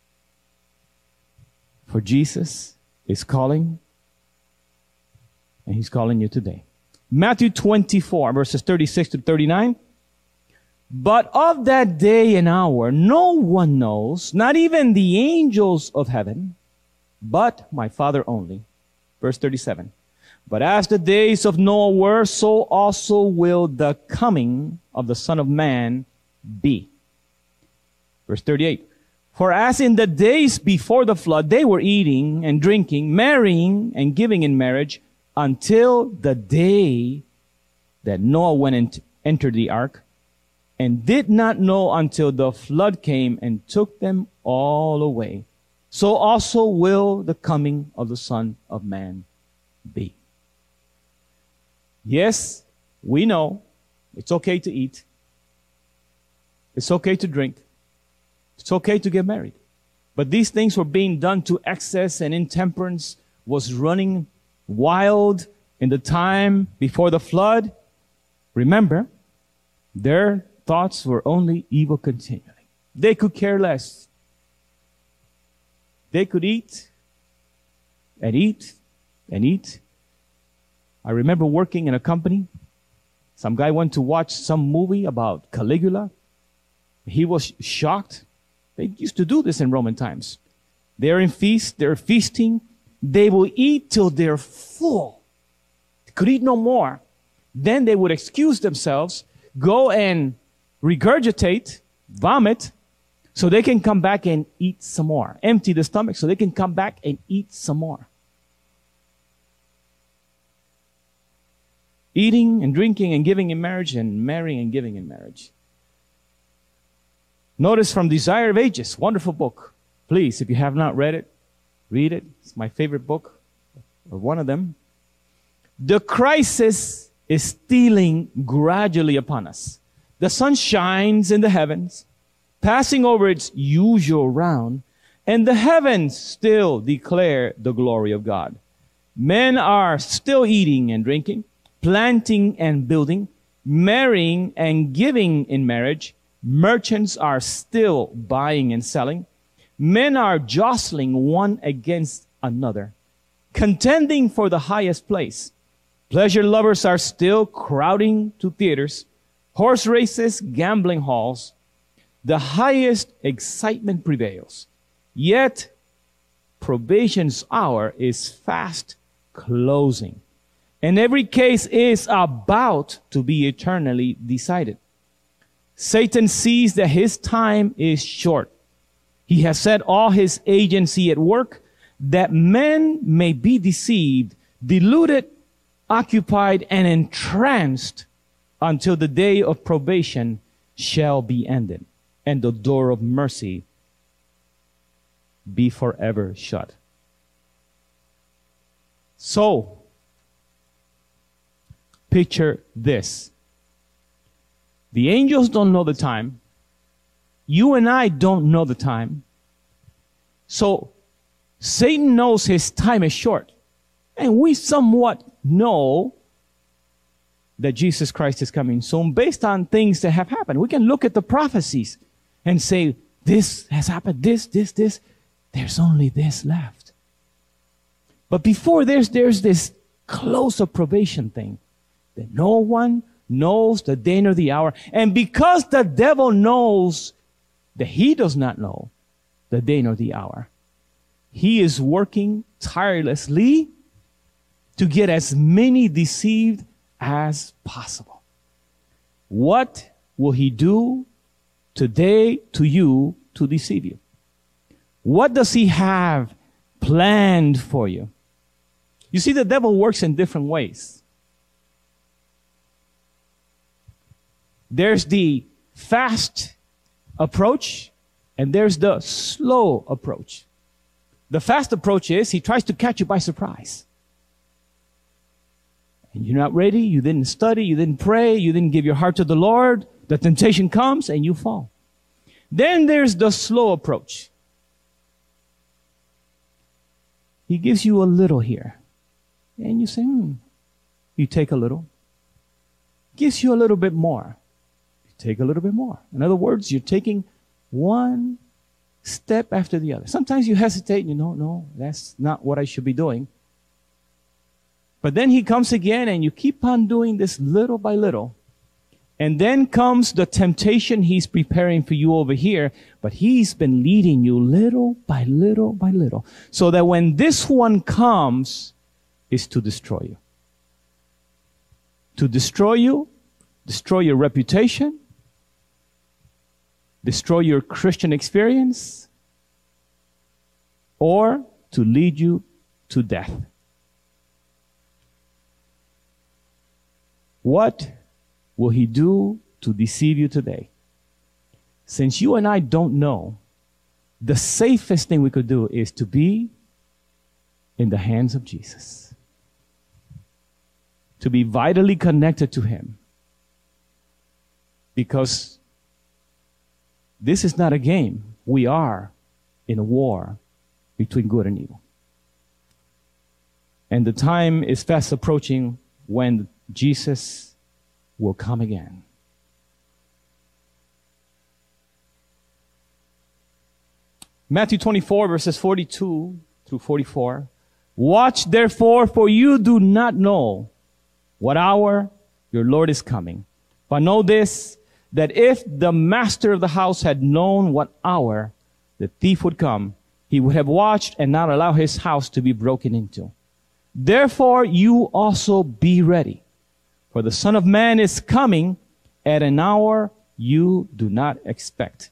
For Jesus is calling, and he's calling you today. Matthew 24, verses 36 to 39. But of that day and hour, no one knows, not even the angels of heaven, but my Father only. Verse 37. But as the days of Noah were, so also will the coming of the Son of Man be. Verse 38. For as in the days before the flood, they were eating and drinking, marrying and giving in marriage, until the day that Noah went and entered the ark, and did not know until the flood came and took them all away. So also will the coming of the Son of Man be. Yes, we know it's okay to eat. It's okay to drink. It's okay to get married. But these things were being done to excess, and intemperance was running wild in the time before the flood. Remember, their thoughts were only evil continually. They could care less. They could eat and eat and eat. I remember working in a company. Some guy went to watch some movie about Caligula. He was shocked. They used to do this in Roman times. They're in feast. They're feasting. They will eat till they're full. They could eat no more. Then they would excuse themselves, go and regurgitate, vomit, so they can come back and eat some more. Empty the stomach so they can come back and eat some more. Eating and drinking and giving in marriage, and marrying and giving in marriage. Notice from Desire of Ages, wonderful book. Please, if you have not read it, read it. It's my favorite book, or one of them. The crisis is stealing gradually upon us. The sun shines in the heavens, passing over its usual round, and the heavens still declare the glory of God. Men are still eating and drinking, planting and building, marrying and giving in marriage. Merchants are still buying and selling. Men are jostling one against another, contending for the highest place. Pleasure lovers are still crowding to theaters, horse races, gambling halls. The highest excitement prevails. Yet, probation's hour is fast closing, and every case is about to be eternally decided. Satan sees that his time is short. He has set all his agency at work, that men may be deceived, deluded, occupied, and entranced until the day of probation shall be ended, and the door of mercy be forever shut. So, picture this. The angels don't know the time. You and I don't know the time. So, Satan knows his time is short. And we somewhat know that Jesus Christ is coming soon based on things that have happened. We can look at the prophecies and say, this has happened, this. There's only this left. But before there's this close of probation thing that no one knows the day nor the hour. And because the devil knows that he does not know the day nor the hour, he is working tirelessly to get as many deceived as possible. What will he do today to you to deceive you? What does he have planned for you? You see, the devil works in different ways. There's the fast approach and there's the slow approach. The fast approach is he tries to catch you by surprise. And you're not ready, you didn't study, you didn't pray, you didn't give your heart to the Lord. The temptation comes and you fall. Then there's the slow approach. He gives you a little here. And you say, You take a little. Gives you a little bit more. You take a little bit more. In other words, you're taking one step after the other. Sometimes you hesitate and you know, no, that's not what I should be doing. But then he comes again and you keep on doing this little by little. And then comes the temptation he's preparing for you over here. But he's been leading you little by little by little. So that when this one comes, is to destroy you. To destroy you, destroy your reputation, destroy your Christian experience, or to lead you to death. What will he do to deceive you today? Since you and I don't know, the safest thing we could do is to be in the hands of Jesus. To be vitally connected to him. Because this is not a game. We are in a war between good and evil. And the time is fast approaching when Jesus will come again. Matthew 24, verses 42 through 44. Watch therefore, for you do not know what hour your Lord is coming. But know this, that if the master of the house had known what hour the thief would come, he would have watched and not allow his house to be broken into. Therefore you also be ready, for the Son of Man is coming at an hour you do not expect.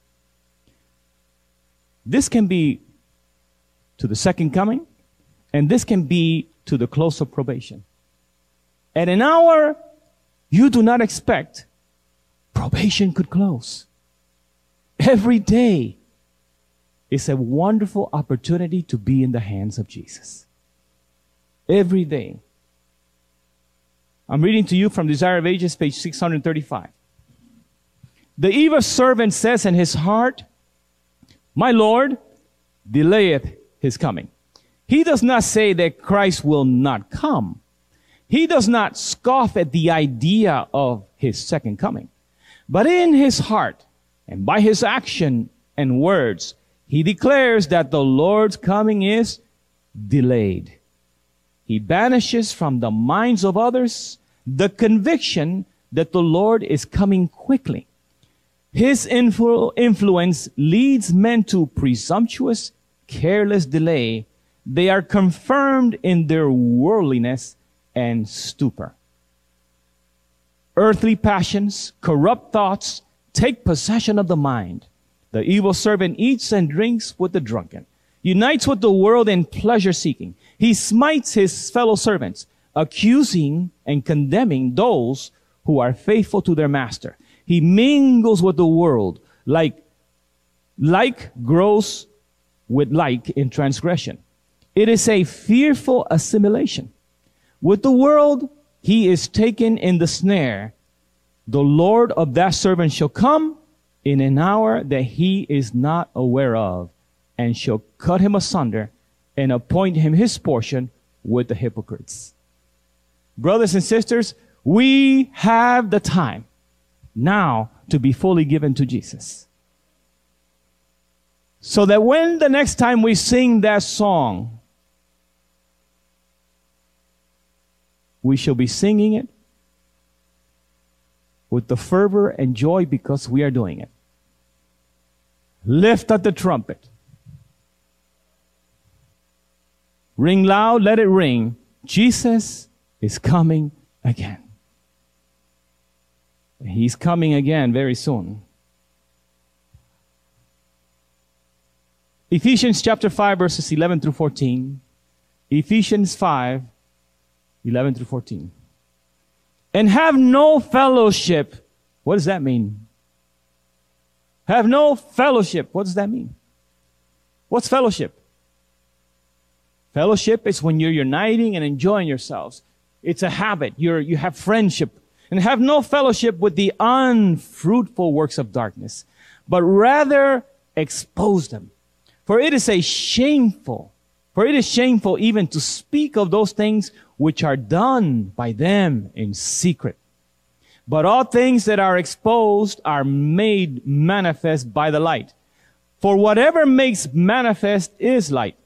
This can be to the second coming, and this can be to the close of probation. At an hour you do not expect, probation could close. Every day is a wonderful opportunity to be in the hands of Jesus. Every day. I'm reading to you from Desire of Ages, page 635. The evil servant says in his heart, my Lord delayeth his coming. He does not say that Christ will not come. He does not scoff at the idea of his second coming. But in his heart and by his action and words, he declares that the Lord's coming is delayed. He banishes from the minds of others the conviction that the Lord is coming quickly. His influence leads men to presumptuous, careless delay. They are confirmed in their worldliness and stupor. Earthly passions, corrupt thoughts take possession of the mind. The evil servant eats and drinks with the drunken. unites with the world in pleasure seeking. He smites his fellow servants, accusing and condemning those who are faithful to their master. He mingles with the world like grows with like in transgression. It is a fearful assimilation. With the world, he is taken in the snare. The Lord of that servant shall come in an hour that he is not aware of, and shall cut him asunder and appoint him his portion with the hypocrites. Brothers and sisters, we have the time now to be fully given to Jesus. So that when the next time we sing that song, we shall be singing it with the fervor and joy because we are doing it. Lift up the trumpet. Ring loud, let it ring. Jesus is coming again. He's coming again very soon. Ephesians chapter 5, verses 11 through 14. Ephesians 5, 11 through 14. And have no fellowship. What does that mean? Have no fellowship. What does that mean? What's fellowship? Fellowship is when you're uniting and enjoying yourselves. It's a habit. You have friendship. And have no fellowship with the unfruitful works of darkness, but rather expose them. For it is shameful even to speak of those things which are done by them in secret. But all things that are exposed are made manifest by the light. For whatever makes manifest is light.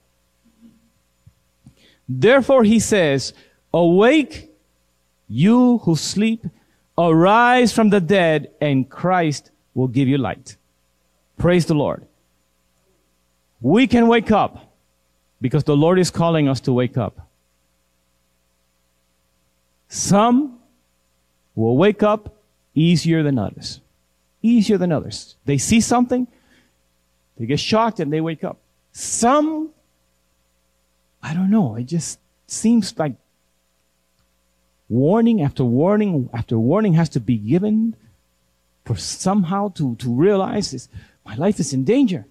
Therefore he says, awake, you who sleep, arise from the dead, and Christ will give you light. Praise the Lord. We can wake up because the Lord is calling us to wake up. Some will wake up easier than others. Easier than others. They see something, they get shocked, and they wake up. Some, I don't know, it just seems like warning after warning after warning has to be given for somehow to realize this, my life is in danger.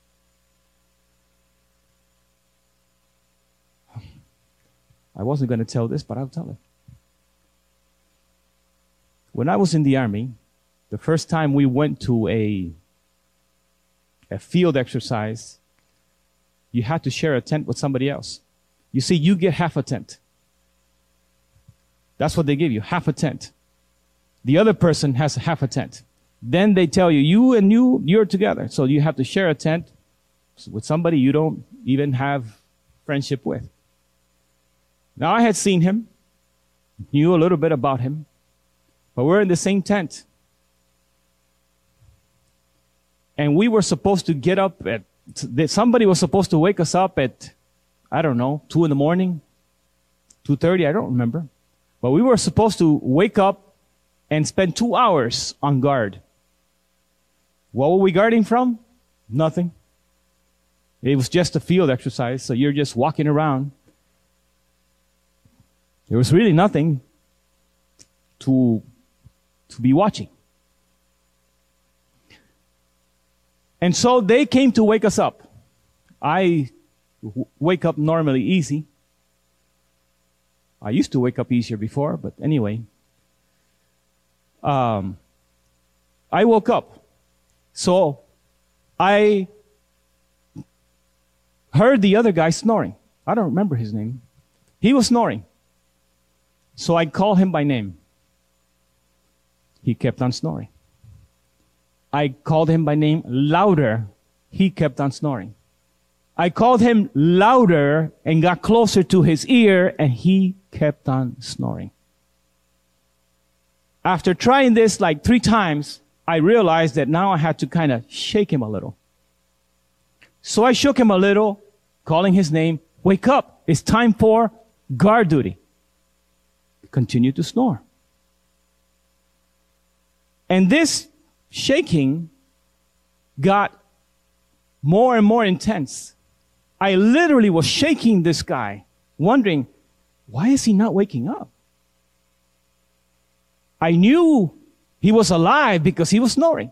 I wasn't going to tell this, but I'll tell it. When I was in the army, the first time we went to a field exercise, you had to share a tent with somebody else. You see, you get half a tent. That's what they give you, half a tent. The other person has half a tent. Then they tell you, you're together. So you have to share a tent with somebody you don't even have friendship with. Now I had seen him, knew a little bit about him, but we're in the same tent. And we were supposed to get up somebody was supposed to wake us up at, 2 in the morning, 2:30, I don't remember. But we were supposed to wake up and spend 2 hours on guard. What were we guarding from? Nothing. It was just a field exercise, so you're just walking around. There was really nothing to be watching. And so they came to wake us up. I wake up normally easy. I used to wake up easier before, but anyway. I woke up. So I heard the other guy snoring. I don't remember his name. He was snoring. So I called him by name. He kept on snoring. I called him by name louder. He kept on snoring. I called him louder and got closer to his ear, and he kept on snoring. After trying this like 3 times, I realized that now I had to kind of shake him a little. So I shook him a little, calling his name. Wake up. It's time for guard duty. Continue to snore. And this shaking got more and more intense. I literally was shaking this guy, wondering, why is he not waking up? I knew he was alive because he was snoring.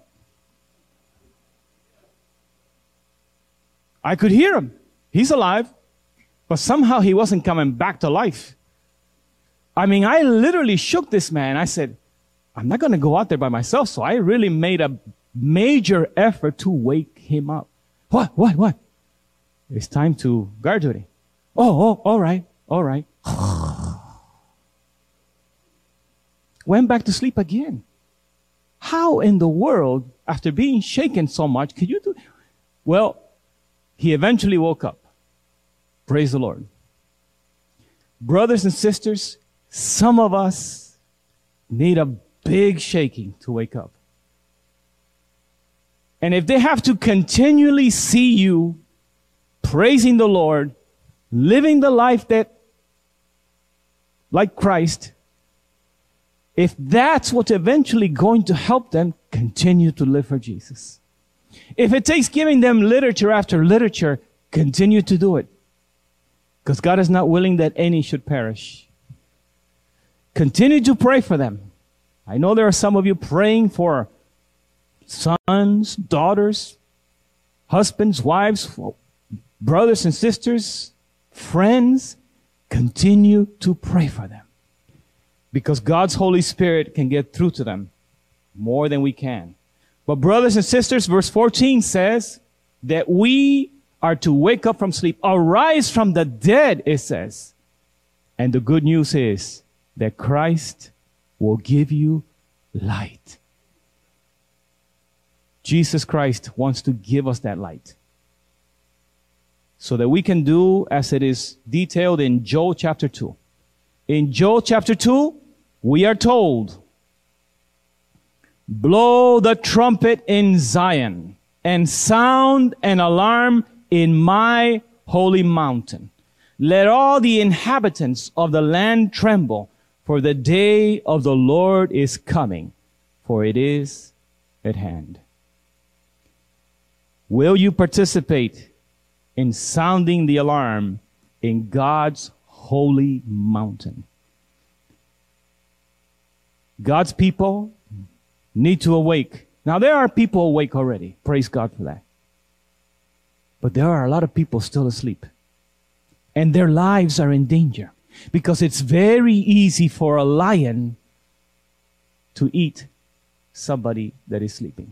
I could hear him. He's alive. But somehow he wasn't coming back to life. I mean, I literally shook this man. I said, I'm not going to go out there by myself. So I really made a major effort to wake him up. What? It's time to guard duty. Oh, all right. Went back to sleep again. How in the world, after being shaken so much, could you do? Well, he eventually woke up. Praise the Lord. Brothers and sisters, some of us need a big shaking to wake up. And if they have to continually see you praising the Lord, living the life that, like Christ, if that's what's eventually going to help them, continue to live for Jesus. If it takes giving them literature after literature, continue to do it. Because God is not willing that any should perish. Continue to pray for them. I know there are some of you praying for sons, daughters, husbands, wives, brothers and sisters, friends. Continue to pray for them. Because God's Holy Spirit can get through to them more than we can. But brothers and sisters, verse 14 says that we are to wake up from sleep, arise from the dead, it says. And the good news is that Christ will give you light. Jesus Christ wants to give us that light so that we can do as it is detailed in Joel chapter 2. In Joel chapter 2, we are told, blow the trumpet in Zion and sound an alarm in my holy mountain. Let all the inhabitants of the land tremble, for the day of the Lord is coming, for it is at hand. Will you participate in sounding the alarm in God's holy mountain? God's people need to awake. Now, there are people awake already. Praise God for that. But there are a lot of people still asleep. And their lives are in danger. Because it's very easy for a lion to eat somebody that is sleeping.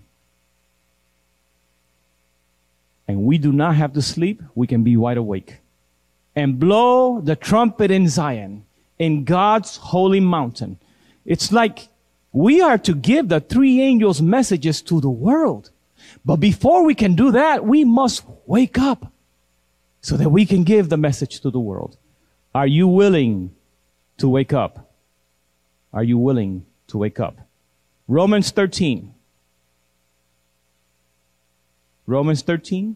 And we do not have to sleep. We can be wide awake. And blow the trumpet in Zion, in God's holy mountain. It's like we are to give the three angels messages to the world. But before we can do that, we must wake up so that we can give the message to the world. Are you willing to wake up? Are you willing to wake up? Romans 13. Romans 13.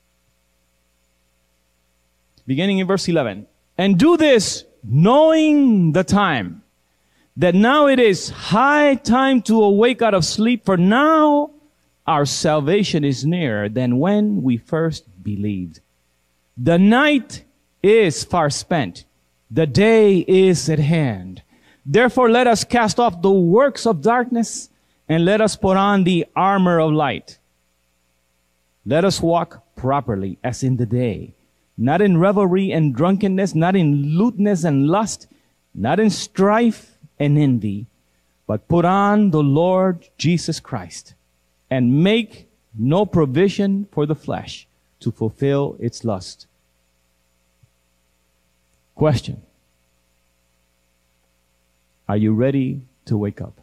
Beginning in verse 11. And do this knowing the time, that now it is high time to awake out of sleep, for now our salvation is nearer than when we first believed. The night is far spent. The day is at hand. Therefore, let us cast off the works of darkness and let us put on the armor of light. Let us walk properly as in the day, not in revelry and drunkenness, not in lewdness and lust, not in strife and envy, but put on the Lord Jesus Christ and make no provision for the flesh to fulfill its lust. Question. Are you ready to wake up?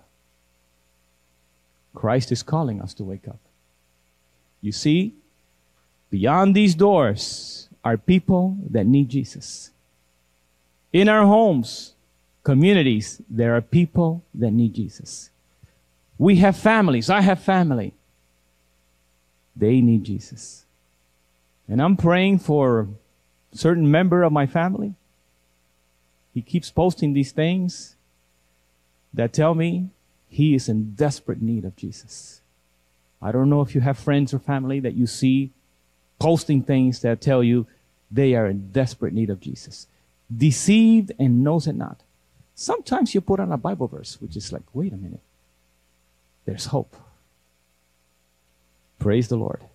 Christ is calling us to wake up. You see, beyond these doors are people that need Jesus. In our homes, communities, there are people that need Jesus. We have families. I have family. They need Jesus. And I'm praying for a certain member of my family. He keeps posting these things that tell me he is in desperate need of Jesus. I don't know if you have friends or family that you see posting things that tell you They are in desperate need of Jesus. Deceived and knows it not. Sometimes you put on a Bible verse, which is like, wait a minute. There's hope. Praise the Lord.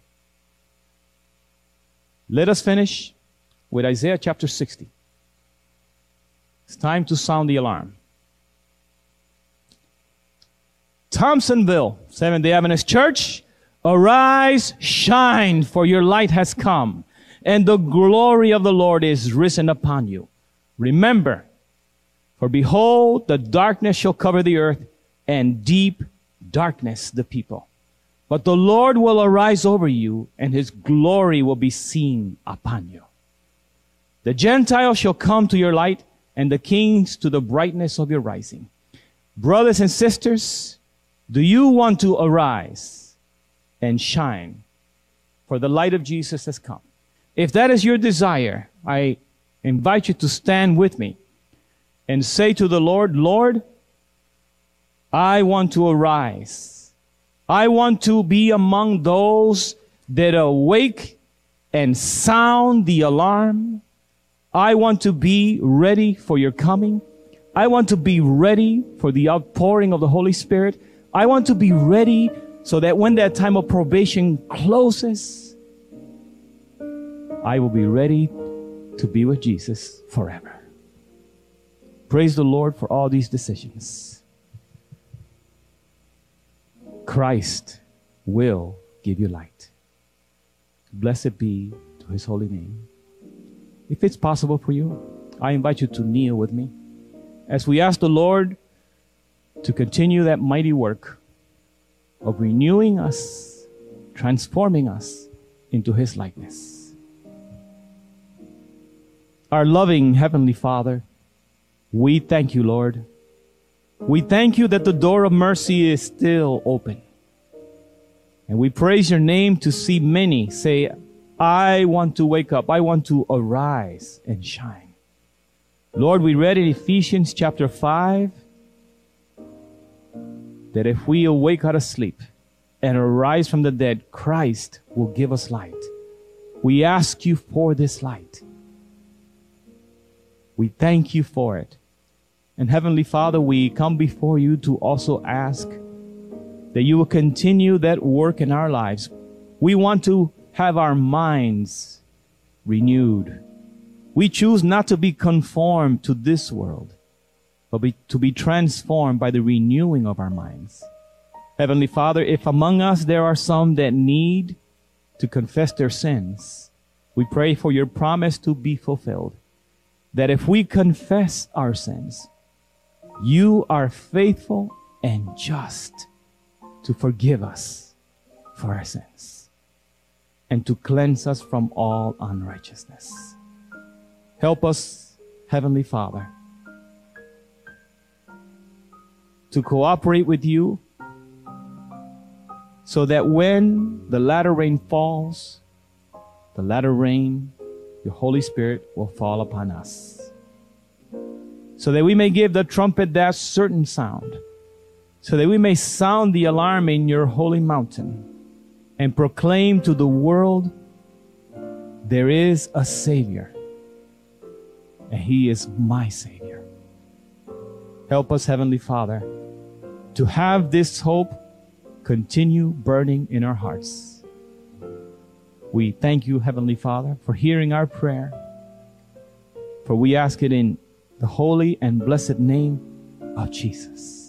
Let us finish with Isaiah chapter 60. It's time to sound the alarm. Thompsonville, Seventh-day Adventist Church, arise, shine, for your light has come, and the glory of the Lord is risen upon you. Remember, for behold, the darkness shall cover the earth, and deep darkness the people. But the Lord will arise over you, and his glory will be seen upon you. The Gentiles shall come to your light, and the kings to the brightness of your rising. Brothers and sisters, do you want to arise and shine? For the light of Jesus has come. If that is your desire, I invite you to stand with me and say to the Lord, Lord, I want to arise. I want to be among those that awake and sound the alarm. I want to be ready for your coming. I want to be ready for the outpouring of the Holy Spirit. I want to be ready so that when that time of probation closes, I will be ready to be with Jesus forever. Praise the Lord for all these decisions. Christ will give you light. Blessed be to his holy name. If it's possible for you, I invite you to kneel with me as we ask the Lord to continue that mighty work of renewing us, transforming us into his likeness. Our loving Heavenly Father, we thank you, Lord. We thank you that the door of mercy is still open. And we praise your name to see many say, I want to wake up. I want to arise and shine. Lord, we read in Ephesians chapter 5 that if we awake out of sleep and arise from the dead, Christ will give us light. We ask you for this light. We thank you for it. And Heavenly Father, we come before you to also ask that you will continue that work in our lives. We want to have our minds renewed. We choose not to be conformed to this world, but to be transformed by the renewing of our minds. Heavenly Father, if among us there are some that need to confess their sins, we pray for your promise to be fulfilled, that if we confess our sins, you are faithful and just to forgive us for our sins and to cleanse us from all unrighteousness. Help us, Heavenly Father, to cooperate with you so that when the latter rain falls, the latter rain, your Holy Spirit will fall upon us, so that we may give the trumpet that certain sound, so that we may sound the alarm in your holy mountain and proclaim to the world there is a Savior, and he is my Savior. Help us, Heavenly Father, to have this hope continue burning in our hearts. We thank you, Heavenly Father, for hearing our prayer, for we ask it in the holy and blessed name of Jesus.